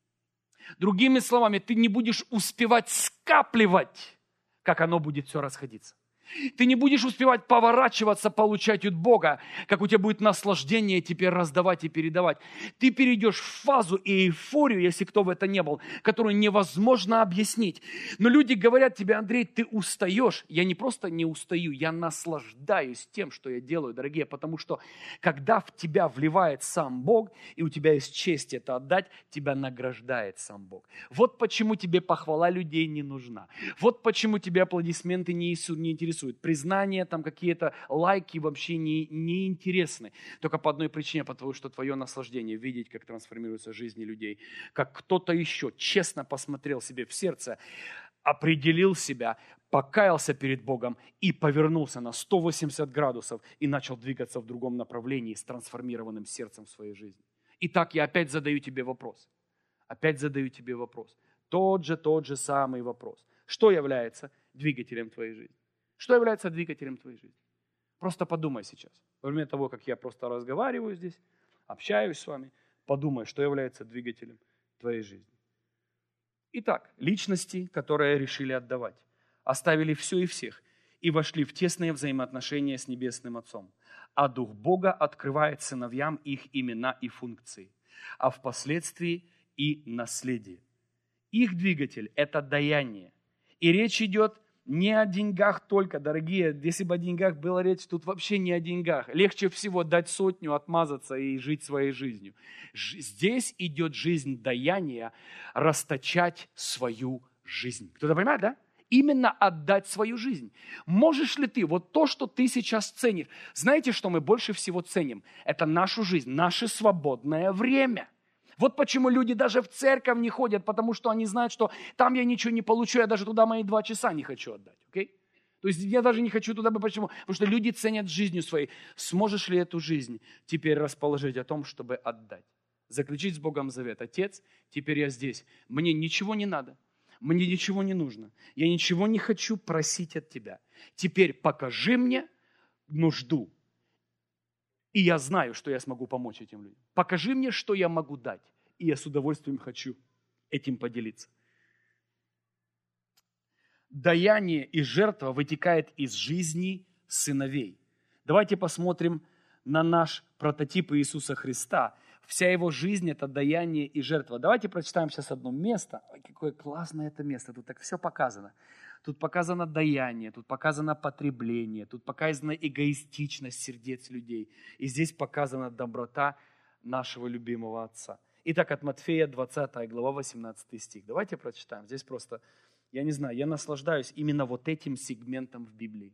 Speaker 2: Другими словами, ты не будешь успевать скапливать, как оно будет все расходиться. Ты не будешь успевать поворачиваться, получать от Бога, как у тебя будет наслаждение теперь раздавать и передавать. Ты перейдешь в фазу и эйфорию, если кто в это не был, которую невозможно объяснить. Но люди говорят тебе: Андрей, ты устаешь. Я не просто не устаю, я наслаждаюсь тем, что я делаю, дорогие, потому что когда в тебя вливает сам Бог, и у тебя есть честь это отдать, тебя награждает сам Бог. Вот почему тебе похвала людей не нужна. Вот почему тебе аплодисменты не интересуют. Признания, там какие-то лайки вообще не, не интересны. Только по одной причине, потому что твое наслаждение видеть, как трансформируются жизни людей, как кто-то еще честно посмотрел себе в сердце, определил себя, покаялся перед Богом и повернулся на сто восемьдесят градусов и начал двигаться в другом направлении с трансформированным сердцем в своей жизни. Итак, я опять задаю тебе вопрос. Опять задаю тебе вопрос. Тот же, тот же самый вопрос. Что является двигателем твоей жизни? Что является двигателем твоей жизни? Просто подумай сейчас. Во время того, как я просто разговариваю здесь, общаюсь с вами, подумай, что является двигателем твоей жизни. Итак, личности, которые решили отдавать, оставили все и всех и вошли в тесные взаимоотношения с Небесным Отцом. А Дух Бога открывает сыновьям их имена и функции, а впоследствии и наследие. Их двигатель – это даяние. И речь идет не о деньгах только, дорогие. Если бы о деньгах была речь, тут вообще не о деньгах. Легче всего дать сотню, отмазаться и жить своей жизнью. Здесь идет жизнь даяния, расточать свою жизнь. Кто-то понимает, да? Именно отдать свою жизнь. Можешь ли ты, вот то, что ты сейчас ценишь, знаете, что мы больше всего ценим? Это нашу жизнь, наше свободное время. Вот почему люди даже в церковь не ходят, потому что они знают, что там я ничего не получу, я даже туда мои два часа не хочу отдать. Okay? То есть я даже не хочу туда, почему? Потому что люди ценят жизнью своей. Сможешь ли эту жизнь теперь расположить о том, чтобы отдать? Заключить с Богом завет. Отец, теперь я здесь. Мне ничего не надо. Мне ничего не нужно. Я ничего не хочу просить от Тебя. Теперь покажи мне нужду. И я знаю, что я смогу помочь этим людям. Покажи мне, что я могу дать. И я с удовольствием хочу этим поделиться. Даяние и жертва вытекает из жизни сыновей. Давайте посмотрим на наш прототип Иисуса Христа. Вся его жизнь – это даяние и жертва. Давайте прочитаем сейчас одно место. Ой, какое классное это место. Тут так все показано. Тут показано даяние, тут показано потребление, тут показана эгоистичность сердец людей. И здесь показана доброта нашего любимого Отца. Итак, от Матфея двадцатая глава, восемнадцатый стих. Давайте прочитаем. Здесь просто, я не знаю, я наслаждаюсь именно вот этим сегментом в Библии.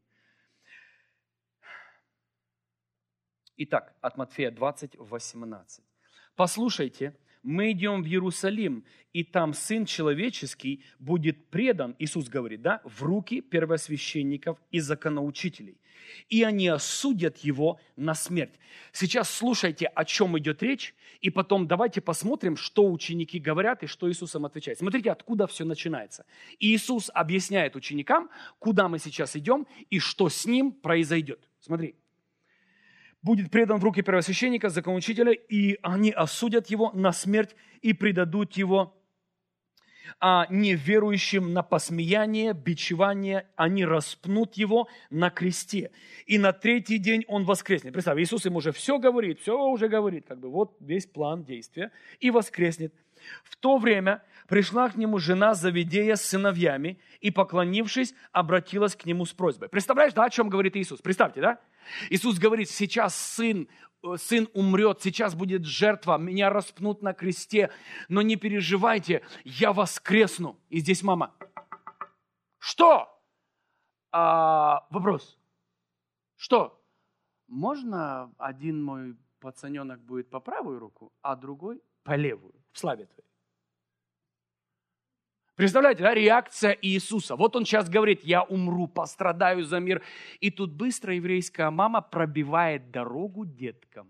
Speaker 2: Итак, от Матфея двадцать, восемнадцать. «Послушайте, мы идем в Иерусалим, и там Сын Человеческий будет предан, Иисус говорит, да, в руки первосвященников и законоучителей, и они осудят Его на смерть». Сейчас слушайте, о чем идет речь, и потом давайте посмотрим, что ученики говорят и что Иисус им отвечает. Смотрите, откуда все начинается. Иисус объясняет ученикам, куда мы сейчас идем и что с Ним произойдет. Смотри. «Будет предан в руки первосвященника, законоучителя, и они осудят его на смерть и предадут его а, неверующим на посмеяние, бичевание. Они распнут его на кресте. И на третий день он воскреснет». Представь, Иисус им уже все говорит, все уже говорит, как бы вот весь план действия. И воскреснет. В то время пришла к нему жена Завидея с сыновьями и, поклонившись, обратилась к нему с просьбой. Представляешь, да, о чем говорит Иисус? Представьте, да? Иисус говорит, сейчас сын, сын умрет, сейчас будет жертва, меня распнут на кресте, но не переживайте, я воскресну. И здесь мама. Что? А, вопрос. Что? Можно один мой пацаненок будет по правую руку, а другой по левую, в славе твоей? Представляете, да, реакция Иисуса. Вот он сейчас говорит, я умру, пострадаю за мир. И тут быстро еврейская мама пробивает дорогу деткам.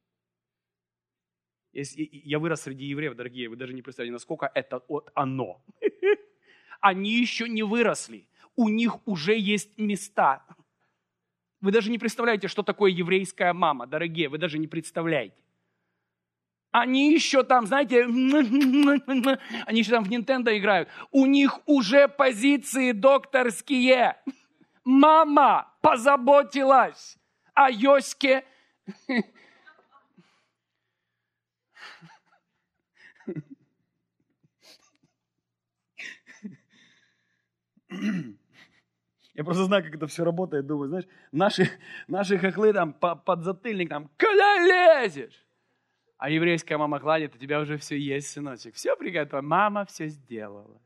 Speaker 2: Я вырос среди евреев, дорогие, вы даже не представляете, насколько это вот оно. Они еще не выросли, у них уже есть места. Вы даже не представляете, что такое еврейская мама, дорогие, вы даже не представляете. Они еще там, знаете, они еще там в Nintendo играют. У них уже позиции докторские. Мама позаботилась о Йоське.
Speaker 1: Я просто знаю, как это все работает. Думаю, знаешь, наши, наши хохлы там подзатыльник, там, куда лезешь? А еврейская мама гладит, у тебя уже все есть, сыночек. Все приготовила. Мама все сделала.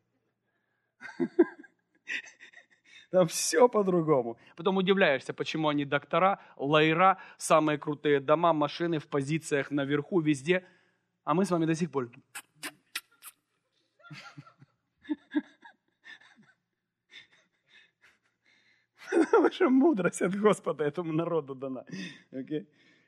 Speaker 1: Там все по-другому. Потом удивляешься, почему они доктора, лайра, самые крутые дома, машины в позициях наверху, везде. А мы с вами до сих пор... Потому что мудрость от Господа этому народу дана. Okay?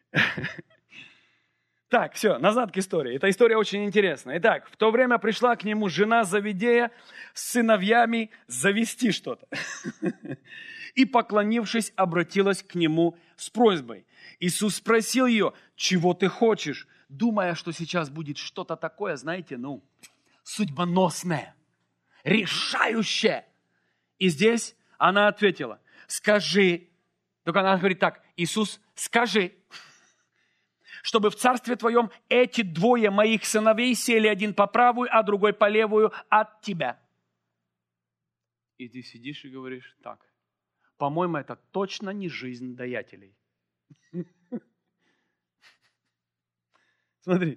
Speaker 1: Так, все, назад к истории. Эта история очень интересная. Итак, в то время пришла к нему жена Завидея с сыновьями завести что-то. И, поклонившись, обратилась к нему с просьбой. Иисус спросил ее, чего ты хочешь, думая, что сейчас будет что-то такое, знаете, ну, судьбоносное, решающее. И здесь она ответила, скажи, только она говорит так, Иисус, скажи, чтобы в царстве твоем эти двое моих сыновей сели один по правую, а другой по левую от тебя. И ты сидишь и говоришь, так, по-моему, это точно не жизнь даятелей. Смотри,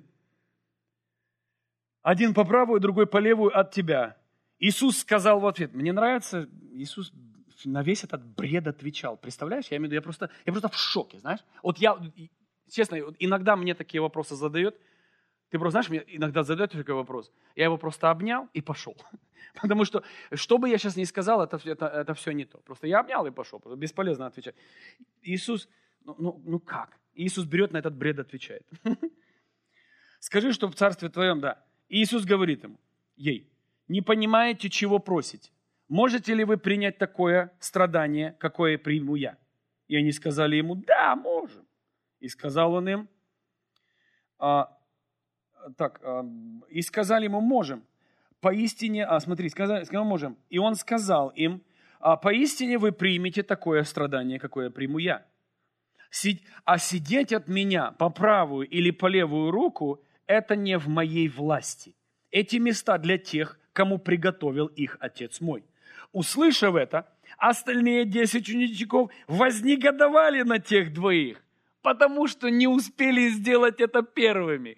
Speaker 1: один по правую, другой по левую от тебя. Иисус сказал в ответ, мне нравится, Иисус на весь этот бред отвечал. Представляешь, я имею в виду, я просто, я просто в шоке, знаешь. Вот я, честно, иногда мне такие вопросы задают. Ты просто, знаешь, мне иногда задают такой вопрос. Я его просто обнял и пошел. Потому что, что бы я сейчас ни сказал, это, это, это все не то. Просто я обнял и пошел. Бесполезно отвечать. Иисус, ну, ну, ну как? Иисус берет на этот бред, отвечает. Скажи, что в царстве твоем, да. Иисус говорит ему, ей, не понимаете, чего просите? Можете ли вы принять такое страдание, какое приму я? И они сказали ему, да, можем. И сказал он им, а, так, а, и сказали ему, можем. Поистине, а смотри, сказали, сказали, можем. И он сказал им, а поистине вы примете такое страдание, какое приму я. А сидеть от меня по правую или по левую руку, это не в моей власти. Эти места для тех, кому приготовил их Отец мой. Услышав это, остальные десять учеников вознегодовали на тех двоих, потому что не успели сделать это первыми.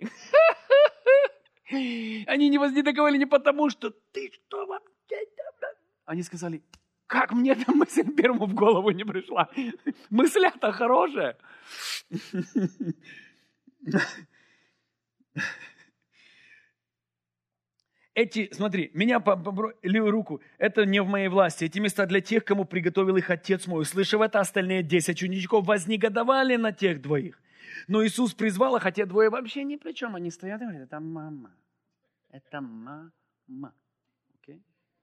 Speaker 1: Они не вознегодовали не потому, что ты что вообще... Они сказали, как мне эта мысль первому в голову не пришла? Мысля-то хорошая. Эти, смотри, меня по, по левую руку, это не в моей власти. Эти места для тех, кому приготовил их Отец мой. Услышав это, остальные десять учеников вознегодовали на тех двоих. Но Иисус призвал их, а те двое вообще ни при чем. Они стоят и говорят, это мама. Это мама. Окей?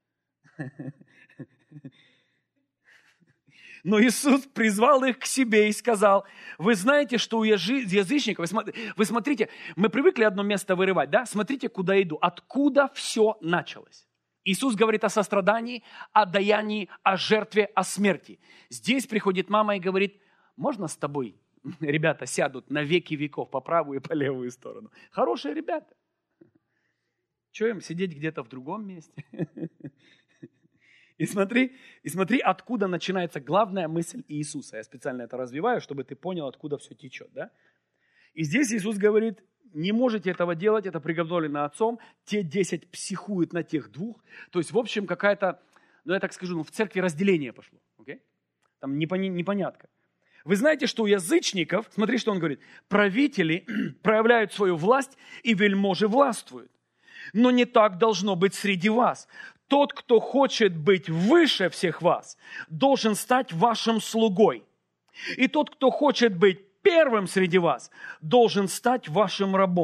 Speaker 1: Но Иисус призвал их к себе и сказал, вы знаете, что у язычников, вы смотрите, мы привыкли одно место вырывать, да? Смотрите, куда иду, откуда все началось. Иисус говорит о сострадании, о даянии, о жертве, о смерти. Здесь приходит мама и говорит, можно с тобой, ребята, сядут на веки веков по правую и по левую сторону. Хорошие ребята. Чего им сидеть где-то в другом месте? И смотри, и смотри, откуда начинается главная мысль Иисуса. Я специально это развиваю, чтобы ты понял, откуда все течет. Да? И здесь Иисус говорит, не можете этого делать, это приготовлено Отцом. Те десять психуют на тех двух. То есть, в общем, какая-то, ну я так скажу, ну, в церкви разделение пошло. Okay? Там непон- непонятка. Вы знаете, что у язычников, смотри, что он говорит, правители проявляют свою власть и вельможи властвуют. Но не так должно быть среди вас. Тот, кто хочет быть выше всех вас, должен стать вашим слугой. И тот, кто хочет быть первым среди вас, должен стать вашим рабом.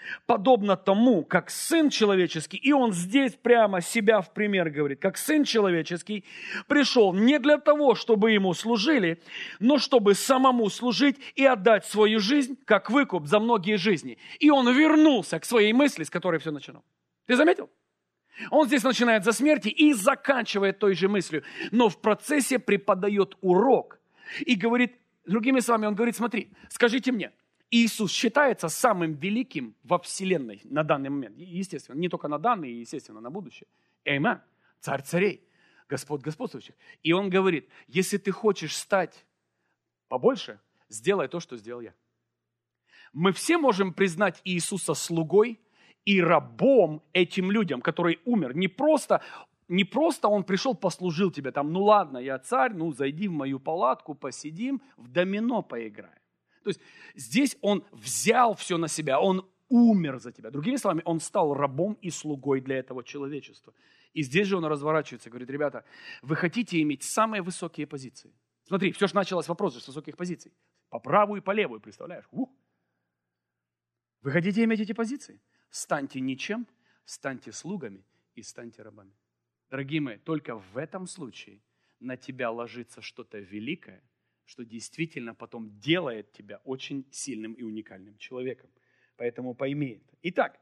Speaker 3: подобно тому, как Сын Человеческий, и Он здесь прямо себя в пример говорит, как Сын Человеческий пришел не для того, чтобы Ему служили, но чтобы самому служить и отдать свою жизнь, как выкуп за многие жизни. И Он вернулся к своей мысли, с которой все начинал. Ты заметил? Он здесь начинает за смерти и заканчивает той же мыслью, но в процессе преподает урок и говорит, другими словами, Он говорит, смотри, скажите мне, Иисус считается самым великим во Вселенной на данный момент. Естественно, не только на данный, естественно, на будущее. Аминь. Царь царей, Господь господствующих. И Он говорит, если ты хочешь стать побольше, сделай то, что сделал я. Мы все можем признать Иисуса слугой и рабом этим людям, который умер. Не просто, не просто Он пришел, послужил тебе там, ну ладно, я царь, ну зайди в мою палатку, посидим, в домино поиграем. То есть здесь Он взял все на себя, Он умер за тебя. Другими словами, Он стал рабом и слугой для этого человечества. И здесь же Он разворачивается и говорит, ребята, вы хотите иметь самые высокие позиции? Смотри, все же началось вопрос же с высоких позиций. По правую и по левую, представляешь? Ух. Вы хотите иметь эти позиции? Станьте ничем, станьте слугами и станьте рабами. Дорогие мои, только в этом случае на тебя ложится что-то великое, что действительно потом делает тебя очень сильным и уникальным человеком. Поэтому пойми это. Итак,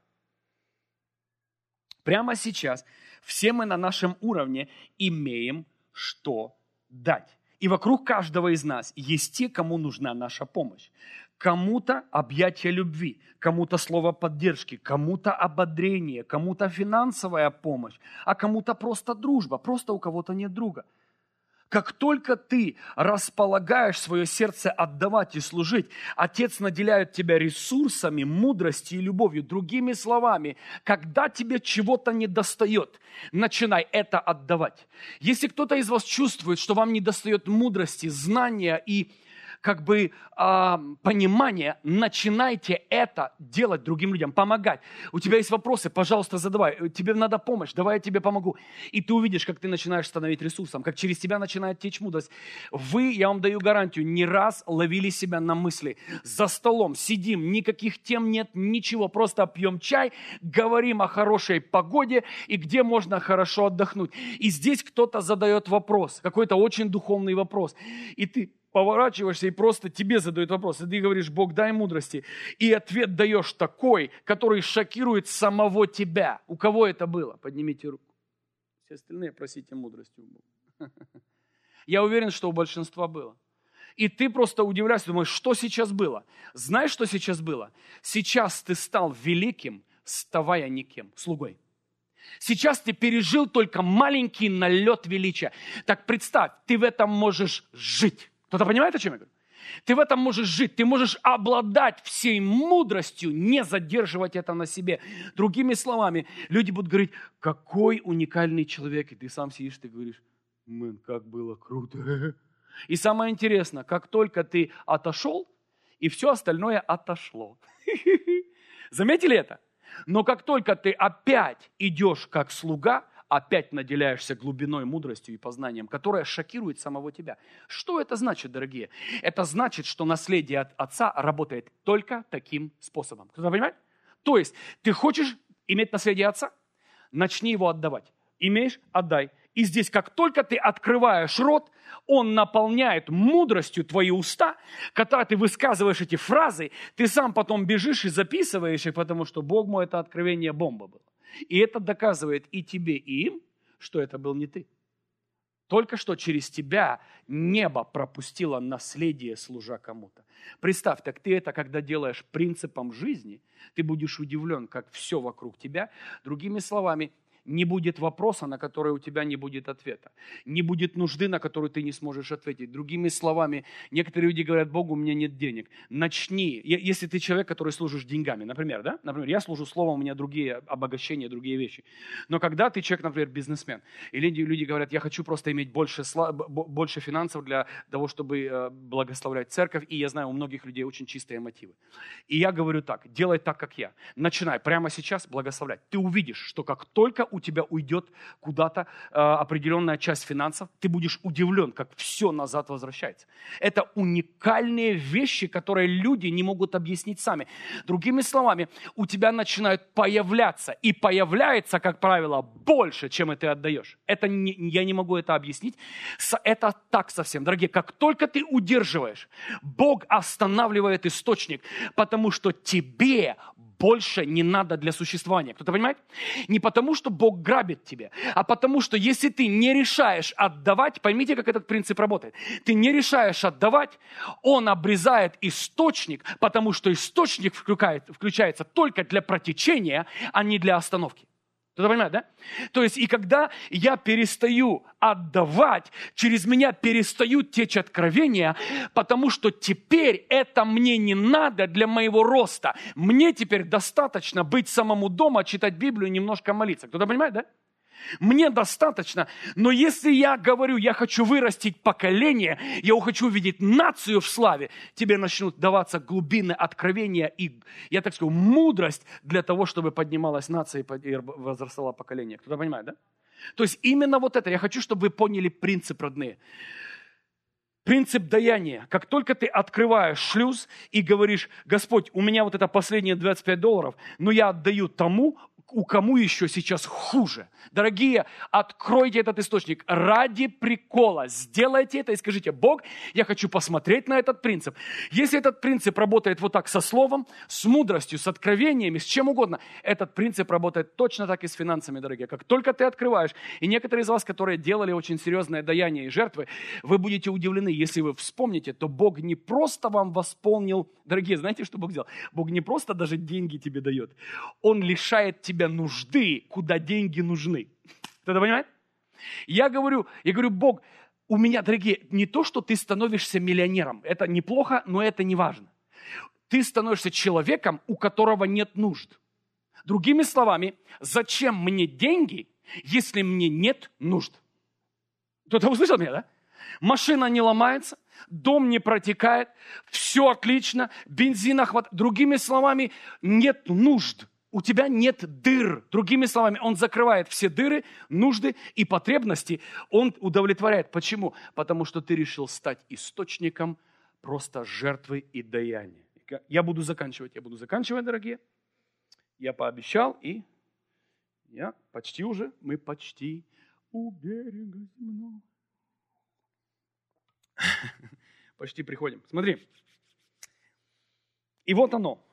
Speaker 3: прямо сейчас все мы на нашем уровне имеем что дать. И вокруг каждого из нас есть те, кому нужна наша помощь. Кому-то объятие любви, кому-то слово поддержки, кому-то ободрение, кому-то финансовая помощь, а кому-то просто дружба, просто у кого-то нет друга. Как только ты располагаешь свое сердце отдавать и служить, Отец наделяет тебя ресурсами, мудростью и любовью. Другими словами, когда тебе чего-то недостает, начинай это отдавать. Если кто-то из вас чувствует, что вам недостает мудрости, знания и как бы э, понимание, начинайте это делать другим людям, помогать. У тебя есть вопросы, пожалуйста, задавай. Тебе надо помощь, давай я тебе помогу. И ты увидишь, как ты начинаешь становить ресурсом, как через тебя начинает течь мудрость. Вы, я вам даю гарантию, не раз ловили себя на мысли. За столом сидим, никаких тем нет, ничего, просто пьем чай, говорим о хорошей погоде и где можно хорошо отдохнуть. И здесь кто-то задает вопрос, какой-то очень духовный вопрос. И ты поворачиваешься и просто тебе задают вопрос. И ты говоришь, Бог, дай мудрости. И ответ даешь такой, который шокирует самого тебя. У кого это было? Поднимите руку. Все остальные просите мудрости у Бога. Я уверен, что у большинства было. И ты просто удивляешься, думаешь, что сейчас было? Знаешь, что сейчас было? Сейчас ты стал великим, ставая никем, слугой. Сейчас ты пережил только маленький налет величия. Так представь, ты в этом можешь жить. Кто-то понимает, о чем я говорю? Ты в этом можешь жить, ты можешь обладать всей мудростью, не задерживать это на себе. Другими словами, люди будут говорить, какой уникальный человек. И ты сам сидишь, ты говоришь, мэн, как было круто. И самое интересное, как только ты отошел, и все остальное отошло. Заметили это? Но как только ты опять идешь как слуга, опять наделяешься глубиной, мудростью и познанием, которое шокирует самого тебя. Что это значит, дорогие? Это значит, что наследие от отца работает только таким способом. Кто-то понимает? То есть, ты хочешь иметь наследие отца? Начни его отдавать. Имеешь? Отдай. И здесь, как только ты открываешь рот, он наполняет мудростью твои уста. Когда ты высказываешь эти фразы, ты сам потом бежишь и записываешь их, потому что, Бог мой, это откровение бомба было. И это доказывает и тебе, и им, что это был не ты. Только что через тебя небо пропустило наследие, служа кому-то. Представь, так ты это, когда делаешь принципом жизни, ты будешь удивлен, как все вокруг тебя. Другими словами, не будет вопроса, на который у тебя не будет ответа. Не будет нужды, на которую ты не сможешь ответить. Другими словами, некоторые люди говорят, Богу, у меня нет денег. Начни. Если ты человек, который служишь деньгами, например, да? Например, я служу словом, у меня другие обогащения, другие вещи. Но когда ты человек, например, бизнесмен, и люди, люди говорят, я хочу просто иметь больше, больше финансов для того, чтобы благословлять церковь, и я знаю, у многих людей очень чистые мотивы. И я говорю так, делай так, как я. Начинай прямо сейчас благословлять. Ты увидишь, что как только у тебя уйдет куда-то э, определенная часть финансов, ты будешь удивлен, как все назад возвращается. Это уникальные вещи, которые люди не могут объяснить сами. Другими словами, у тебя начинают появляться, и появляется, как правило, больше, чем ты отдаешь. Это не, я не могу это объяснить. Это так совсем. Дорогие, как только ты удерживаешь, Бог останавливает источник, потому что тебе больше не надо для существования. Кто-то понимает? Не потому, что Бог грабит тебя, а потому, что если ты не решаешь отдавать, поймите, как этот принцип работает. Ты не решаешь отдавать, Он обрезает источник, потому что источник включает, включается только для протечения, а не для остановки. Кто-то понимает, да? То есть, и когда я перестаю отдавать, через меня перестают течь откровения, потому что теперь это мне не надо для моего роста. Мне теперь достаточно быть самому дома, читать Библию, немножко молиться. Кто-то понимает, да? Мне достаточно, но если я говорю, я хочу вырастить поколение, я хочу увидеть нацию в славе, тебе начнут даваться глубины откровения и, я так скажу, мудрость для того, чтобы поднималась нация и возрастало поколение. Кто-то понимает, да? То есть именно вот это, я хочу, чтобы вы поняли принцип, родные. Принцип даяния. Как только ты открываешь шлюз и говоришь: Господь, у меня вот это последние двадцать пять долларов, но я отдаю тому, у кому еще сейчас хуже. Дорогие, откройте этот источник ради прикола. Сделайте это и скажите: Бог, я хочу посмотреть на этот принцип. Если этот принцип работает вот так со словом, с мудростью, с откровениями, с чем угодно, этот принцип работает точно так и с финансами, дорогие. Как только ты открываешь, и некоторые из вас, которые делали очень серьезное даяние и жертвы, вы будете удивлены, если вы вспомните, то Бог не просто вам восполнил, дорогие, знаете, что Бог сделал? Бог не просто даже деньги тебе дает, Он лишает тебя нужды, куда деньги нужны. Кто-то понимает? Я говорю, я говорю, Бог, у меня, дорогие, не то, что ты становишься миллионером, это неплохо, но это не важно. Ты становишься человеком, у которого нет нужд. Другими словами, зачем мне деньги, если мне нет нужд? Кто-то услышал меня, да? Машина не ломается, дом не протекает, все отлично, бензина хватает. Другими словами, нет нужд. У тебя нет дыр. Другими словами, Он закрывает все дыры, нужды и потребности. Он удовлетворяет. Почему? Потому что ты решил стать источником просто жертвы и даяния. Я буду заканчивать. Я буду заканчивать, дорогие. Я пообещал, и я почти уже, мы почти у берега земного. Почти приходим. Смотри. И вот оно.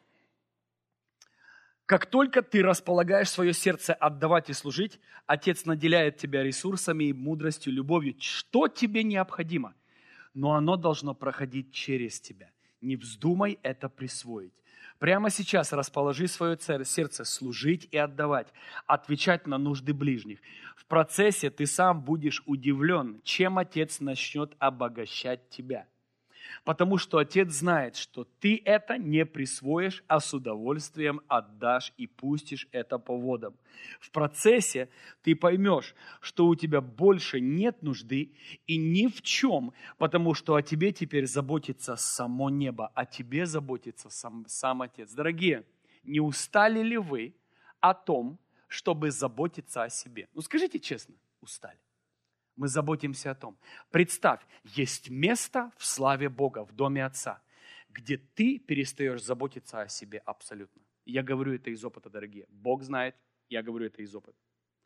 Speaker 3: Как только ты располагаешь свое сердце отдавать и служить, Отец наделяет тебя ресурсами и мудростью, любовью. Что тебе необходимо? Но оно должно проходить через тебя. Не вздумай это присвоить. Прямо сейчас расположи свое сердце служить и отдавать, отвечать на нужды ближних. В процессе ты сам будешь удивлен, чем Отец начнет обогащать тебя. Потому что Отец знает, что ты это не присвоишь, а с удовольствием отдашь и пустишь это по водам. В процессе ты поймешь, что у тебя больше нет нужды и ни в чем, потому что о тебе теперь заботится само небо, о тебе заботится сам, сам Отец. Дорогие, не устали ли вы о том, чтобы заботиться о себе? Ну скажите честно, устали. Мы заботимся о том. Представь, есть место в славе Бога, в доме Отца, где ты перестаешь заботиться о себе абсолютно. Я говорю это из опыта, дорогие. Бог знает, я говорю это из опыта.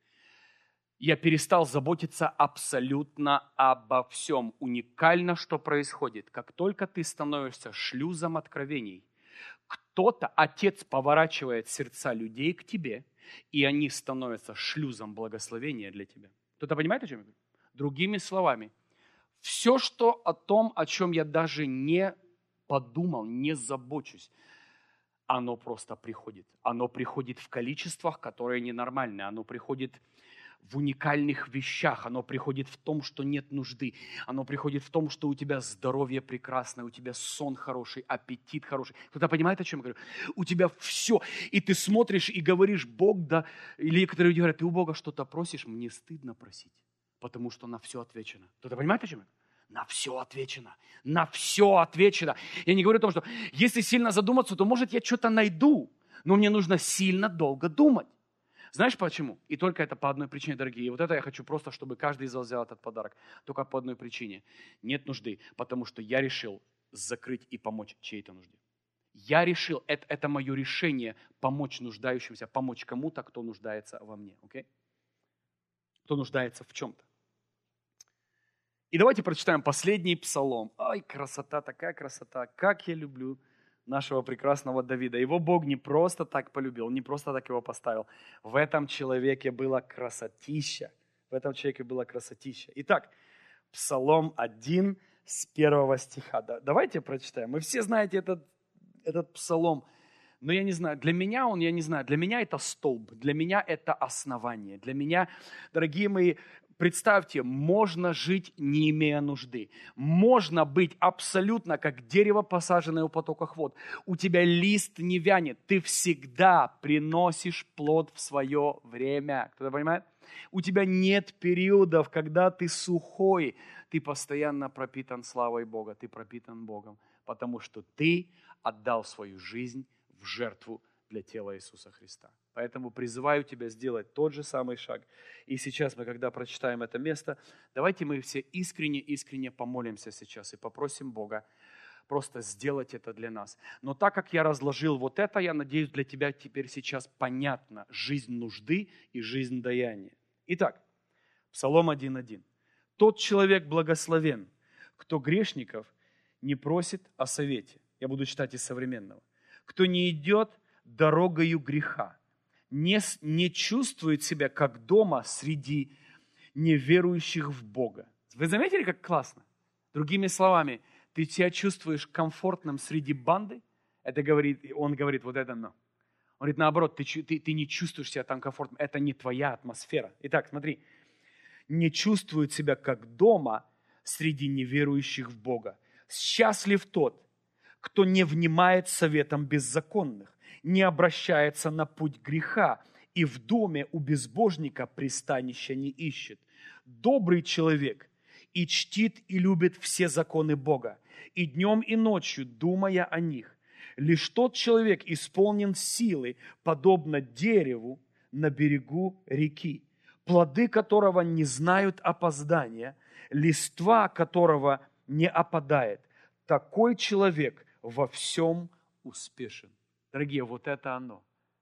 Speaker 3: Я перестал заботиться абсолютно обо всем. Уникально, что происходит. Как только ты становишься шлюзом откровений, кто-то, Отец поворачивает сердца людей к тебе, и они становятся шлюзом благословения для тебя. Кто-то понимает, о чем я говорю? Другими словами, все, что о том, о чем я даже не подумал, не забочусь, оно просто приходит. Оно приходит в количествах, которые ненормальны. Оно приходит в уникальных вещах. Оно приходит в том, что нет нужды. Оно приходит в том, что у тебя здоровье прекрасное, у тебя сон хороший, аппетит хороший. Кто-то понимает, о чем я говорю? У тебя все. И ты смотришь и говоришь: Бог, да... Или некоторые люди говорят: ты у Бога что-то просишь, мне стыдно просить. Потому что на все отвечено. Кто-то понимает, о чем это? На все отвечено. На все отвечено. Я не говорю о том, что если сильно задуматься, то, может, я что-то найду. Но мне нужно сильно долго думать. Знаешь почему? И только это по одной причине, дорогие. И вот это я хочу просто, чтобы каждый из вас взял этот подарок. Только по одной причине. Нет нужды, потому что я решил закрыть и помочь чьей-то нужде. Я решил, это, это мое решение помочь нуждающимся, помочь кому-то, кто нуждается во мне. Okay? Кто нуждается в чем-то. И давайте прочитаем последний псалом. Ай, красота, такая красота. Как я люблю нашего прекрасного Давида. Его Бог не просто так полюбил, не просто так его поставил. В этом человеке была красотища. В этом человеке была красотища. Итак, Псалом один с первого стиха. Да, давайте прочитаем. Вы все знаете этот, этот псалом. Но я не знаю, для меня он, я не знаю, для меня это столб, для меня это основание. Для меня, дорогие мои, представьте, можно жить, не имея нужды. Можно быть абсолютно как дерево, посаженное у потоках вод. У тебя лист не вянет. Ты всегда приносишь плод в свое время. Кто-то понимает? У тебя нет периодов, когда ты сухой. Ты постоянно пропитан славой Бога. Ты пропитан Богом. Потому что ты отдал свою жизнь в жертву для тела Иисуса Христа. Поэтому призываю тебя сделать тот же самый шаг. И сейчас мы, когда прочитаем это место, давайте мы все искренне-искренне помолимся сейчас и попросим Бога просто сделать это для нас. Но так как я разложил вот это, я надеюсь, для тебя теперь сейчас понятна жизнь нужды и жизнь даяния. Итак, Псалом один один. «Тот человек благословен, кто грешников не просит о совете». Я буду читать из современного. «Кто не идет дорогою греха, не, не чувствует себя как дома среди неверующих в Бога». Вы заметили, как классно? Другими словами, ты себя чувствуешь комфортным среди банды? Это говорит, он говорит вот это «но». Он говорит, наоборот, ты, ты, ты не чувствуешь себя там комфортным. Это не твоя атмосфера. Итак, смотри. «Не чувствует себя как дома среди неверующих в Бога. Счастлив тот, кто не внимает советам беззаконных, не обращается на путь греха и в доме у безбожника пристанища не ищет. Добрый человек и чтит и любит все законы Бога, и днем и ночью, думая о них. Лишь тот человек исполнен силы, подобно дереву на берегу реки, плоды которого не знают опоздания, листва которого не опадает. Такой человек во всем успешен». Дорогие, вот это оно.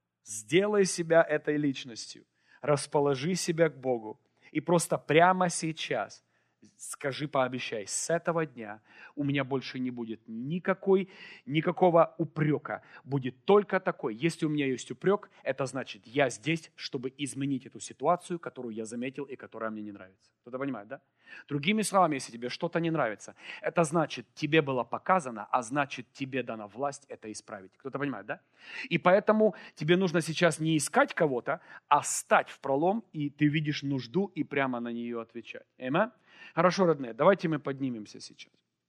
Speaker 3: Сделай себя этой личностью. Расположи себя к Богу. И просто прямо сейчас скажи, пообещай, с этого дня у меня больше не будет никакой, никакого упрека. Будет только такой. Если у меня есть упрек, это значит, я здесь, чтобы изменить эту ситуацию, которую я заметил и которая мне не нравится. Кто-то понимает, да? Другими словами, если тебе что-то не нравится, это значит, тебе было показано, а значит, тебе дана власть это исправить. Кто-то понимает, да? И поэтому тебе нужно сейчас не искать кого-то, а стать в пролом, и ты видишь нужду и прямо на нее отвечать. Аминь? Хорошо, родные, давайте мы поднимемся сейчас.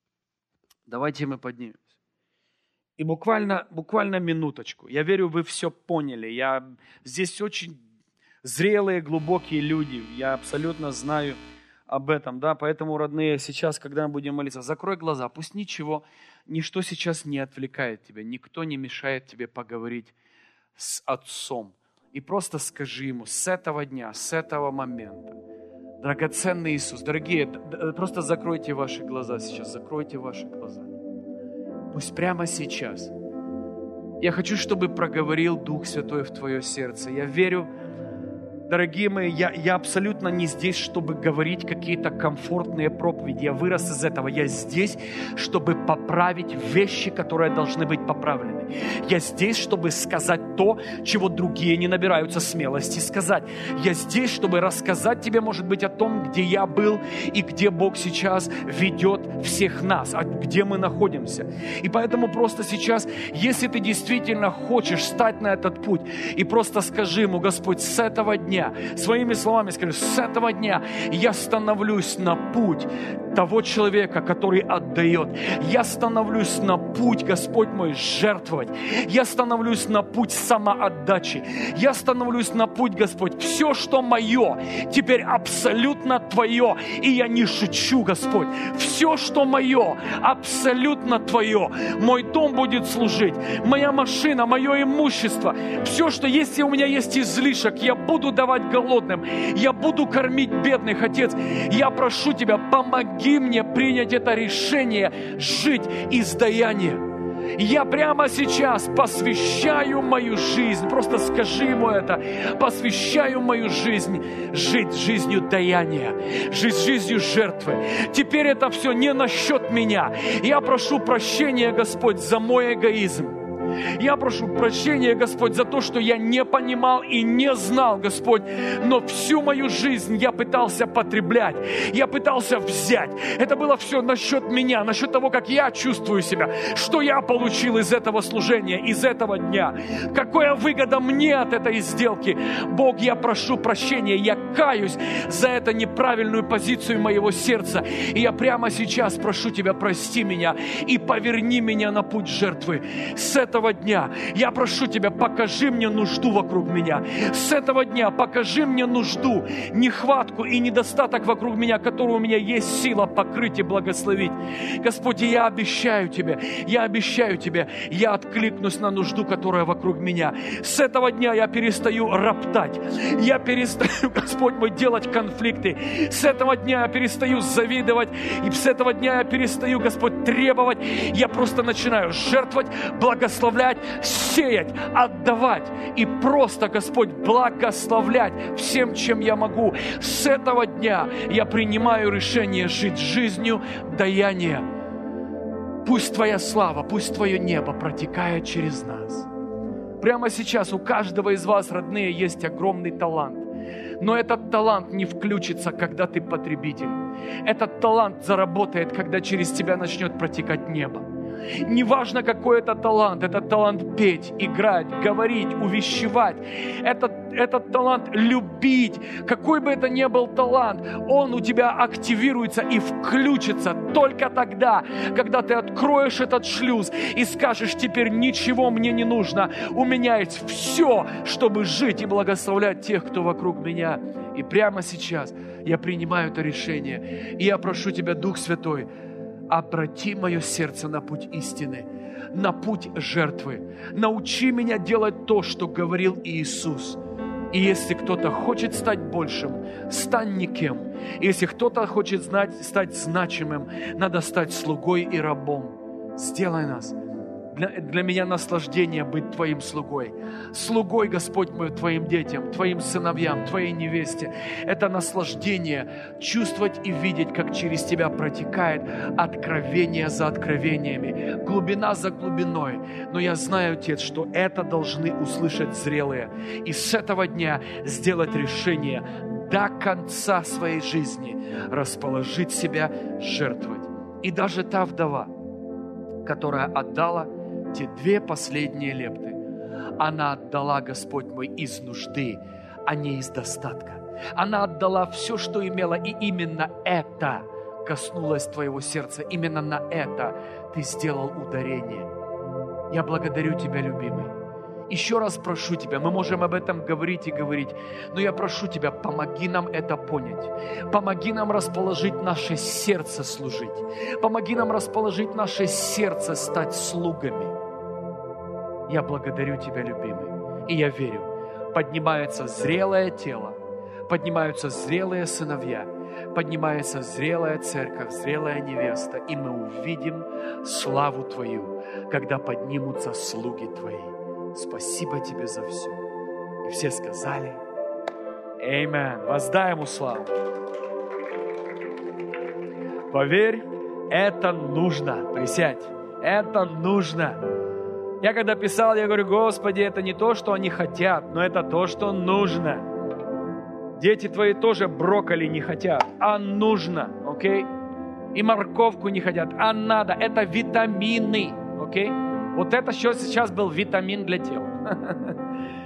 Speaker 3: Давайте мы поднимемся. И буквально, буквально минуточку. Я верю, вы все поняли. Я, здесь очень зрелые, глубокие люди. Я абсолютно знаю об этом. Да? Поэтому, родные, сейчас, когда мы будем молиться, закрой глаза. Пусть ничего, ничто сейчас не отвлекает тебя. Никто не мешает тебе поговорить с Отцом. И просто скажи Ему с этого дня, с этого момента. Драгоценный Иисус, дорогие, просто закройте ваши глаза сейчас, закройте ваши глаза. Пусть прямо сейчас. Я хочу, чтобы проговорил Дух Святой в твое сердце. Я верю, дорогие мои, я, я абсолютно не здесь, чтобы говорить какие-то комфортные проповеди. Я вырос из этого. Я здесь, чтобы поправить вещи, которые должны быть поправлены. Я здесь, чтобы сказать то, чего другие не набираются смелости сказать. Я здесь, чтобы рассказать тебе, может быть, о том, где я был и где Бог сейчас ведет всех нас, а где мы находимся. И поэтому просто сейчас, если ты действительно хочешь стать на этот путь, и просто скажи Ему, Господь, с этого дня, своими словами скажи, с этого дня я становлюсь на путь того человека, который отдает. Я становлюсь на путь, Господь мой, жертвовать. Я становлюсь на путь самоотдачи. Я становлюсь на путь, Господь. Все, что мое, теперь абсолютно Твое. И я не шучу, Господь. Все, что мое, абсолютно Твое. Мой дом будет служить. Моя машина, мое имущество. Все, что если у меня есть излишек, я буду давать голодным. Я буду кормить бедных, Отец. Я прошу Тебя, помоги мне принять это решение жить из даяния. Я прямо сейчас посвящаю мою жизнь, просто скажи ему это, посвящаю мою жизнь жить жизнью даяния, жить жизнью жертвы. Теперь это все не насчет меня. Я прошу прощения, Господь, за мой эгоизм. Я прошу прощения, Господь, за то, что я не понимал и не знал, Господь, но всю мою жизнь я пытался потреблять, я пытался взять. Это было все насчет меня, насчет того, как я чувствую себя, что я получил из этого служения, из этого дня, какая выгода мне от этой сделки. Бог, я прошу прощения, я каюсь за эту неправильную позицию моего сердца, и я прямо сейчас прошу Тебя, прости меня и поверни меня на путь жертвы. С этого дня я прошу Тебя, покажи мне нужду вокруг меня. С этого дня покажи мне нужду, нехватку и недостаток вокруг меня, который у меня есть сила покрыть и благословить. Господь, я обещаю Тебе, я обещаю Тебе, я откликнусь на нужду, которая вокруг меня. С этого дня я перестаю роптать, я перестаю, Господь мой, делать конфликты. С этого дня я перестаю завидовать, и с этого дня я перестаю, Господь, требовать. Я просто начинаю жертвовать, благословлять, сеять, отдавать и просто, Господь, благословлять всем, чем я могу. С этого дня я принимаю решение жить жизнью даяния. Пусть Твоя слава, пусть Твое небо протекает через нас. Прямо сейчас у каждого из вас, родные, есть огромный талант. Но этот талант не включится, когда ты потребитель. Этот талант заработает, когда через тебя начнет протекать небо. Неважно, какой это талант, этот талант петь, играть, говорить, увещевать, этот, этот талант любить, какой бы это ни был талант, он у тебя активируется и включится только тогда, когда ты откроешь этот шлюз и скажешь: теперь ничего мне не нужно, у меня есть все, чтобы жить и благословлять тех, кто вокруг меня. И прямо сейчас я принимаю это решение, и я прошу Тебя, Дух Святой, обрати мое сердце на путь истины, на путь жертвы. Научи меня делать то, что говорил Иисус. И если кто-то хочет стать большим, стань никем. Если кто-то хочет знать, стать значимым, надо стать слугой и рабом. Сделай нас. Для, для меня наслаждение быть Твоим слугой. Слугой, Господь мой, Твоим детям, Твоим сыновьям, Твоей невесте. Это наслаждение чувствовать и видеть, как через Тебя протекает откровение за откровениями, глубина за глубиной. Но я знаю, Отец, что это должны услышать зрелые. И с этого дня сделать решение до конца своей жизни расположить себя, жертвовать. И даже та вдова, которая отдала те две последние лепты, она отдала, Господь мой, из нужды, а не из достатка. Она отдала все, что имела, и именно это коснулось Твоего сердца. Именно на это Ты сделал ударение. Я благодарю Тебя, любимый. Еще раз прошу Тебя, мы можем об этом говорить и говорить, но я прошу Тебя, помоги нам это понять. Помоги нам расположить наше сердце служить. Помоги нам расположить наше сердце стать слугами. Я благодарю Тебя, любимый, и я верю, поднимается зрелое тело, поднимаются зрелые сыновья, поднимается зрелая церковь, зрелая невеста, и мы увидим славу Твою, когда поднимутся слуги Твои. Спасибо Тебе за все. И все сказали: Аминь. Воздай Ему славу. Поверь, это нужно. Присядь. Это нужно. Я когда писал, я говорю: Господи, это не то, что они хотят, но это то, что нужно. Дети Твои тоже брокколи не хотят, а нужно. Окей? И морковку не хотят, а надо. Это витамины. Окей? Вот это сейчас был витамин для тела.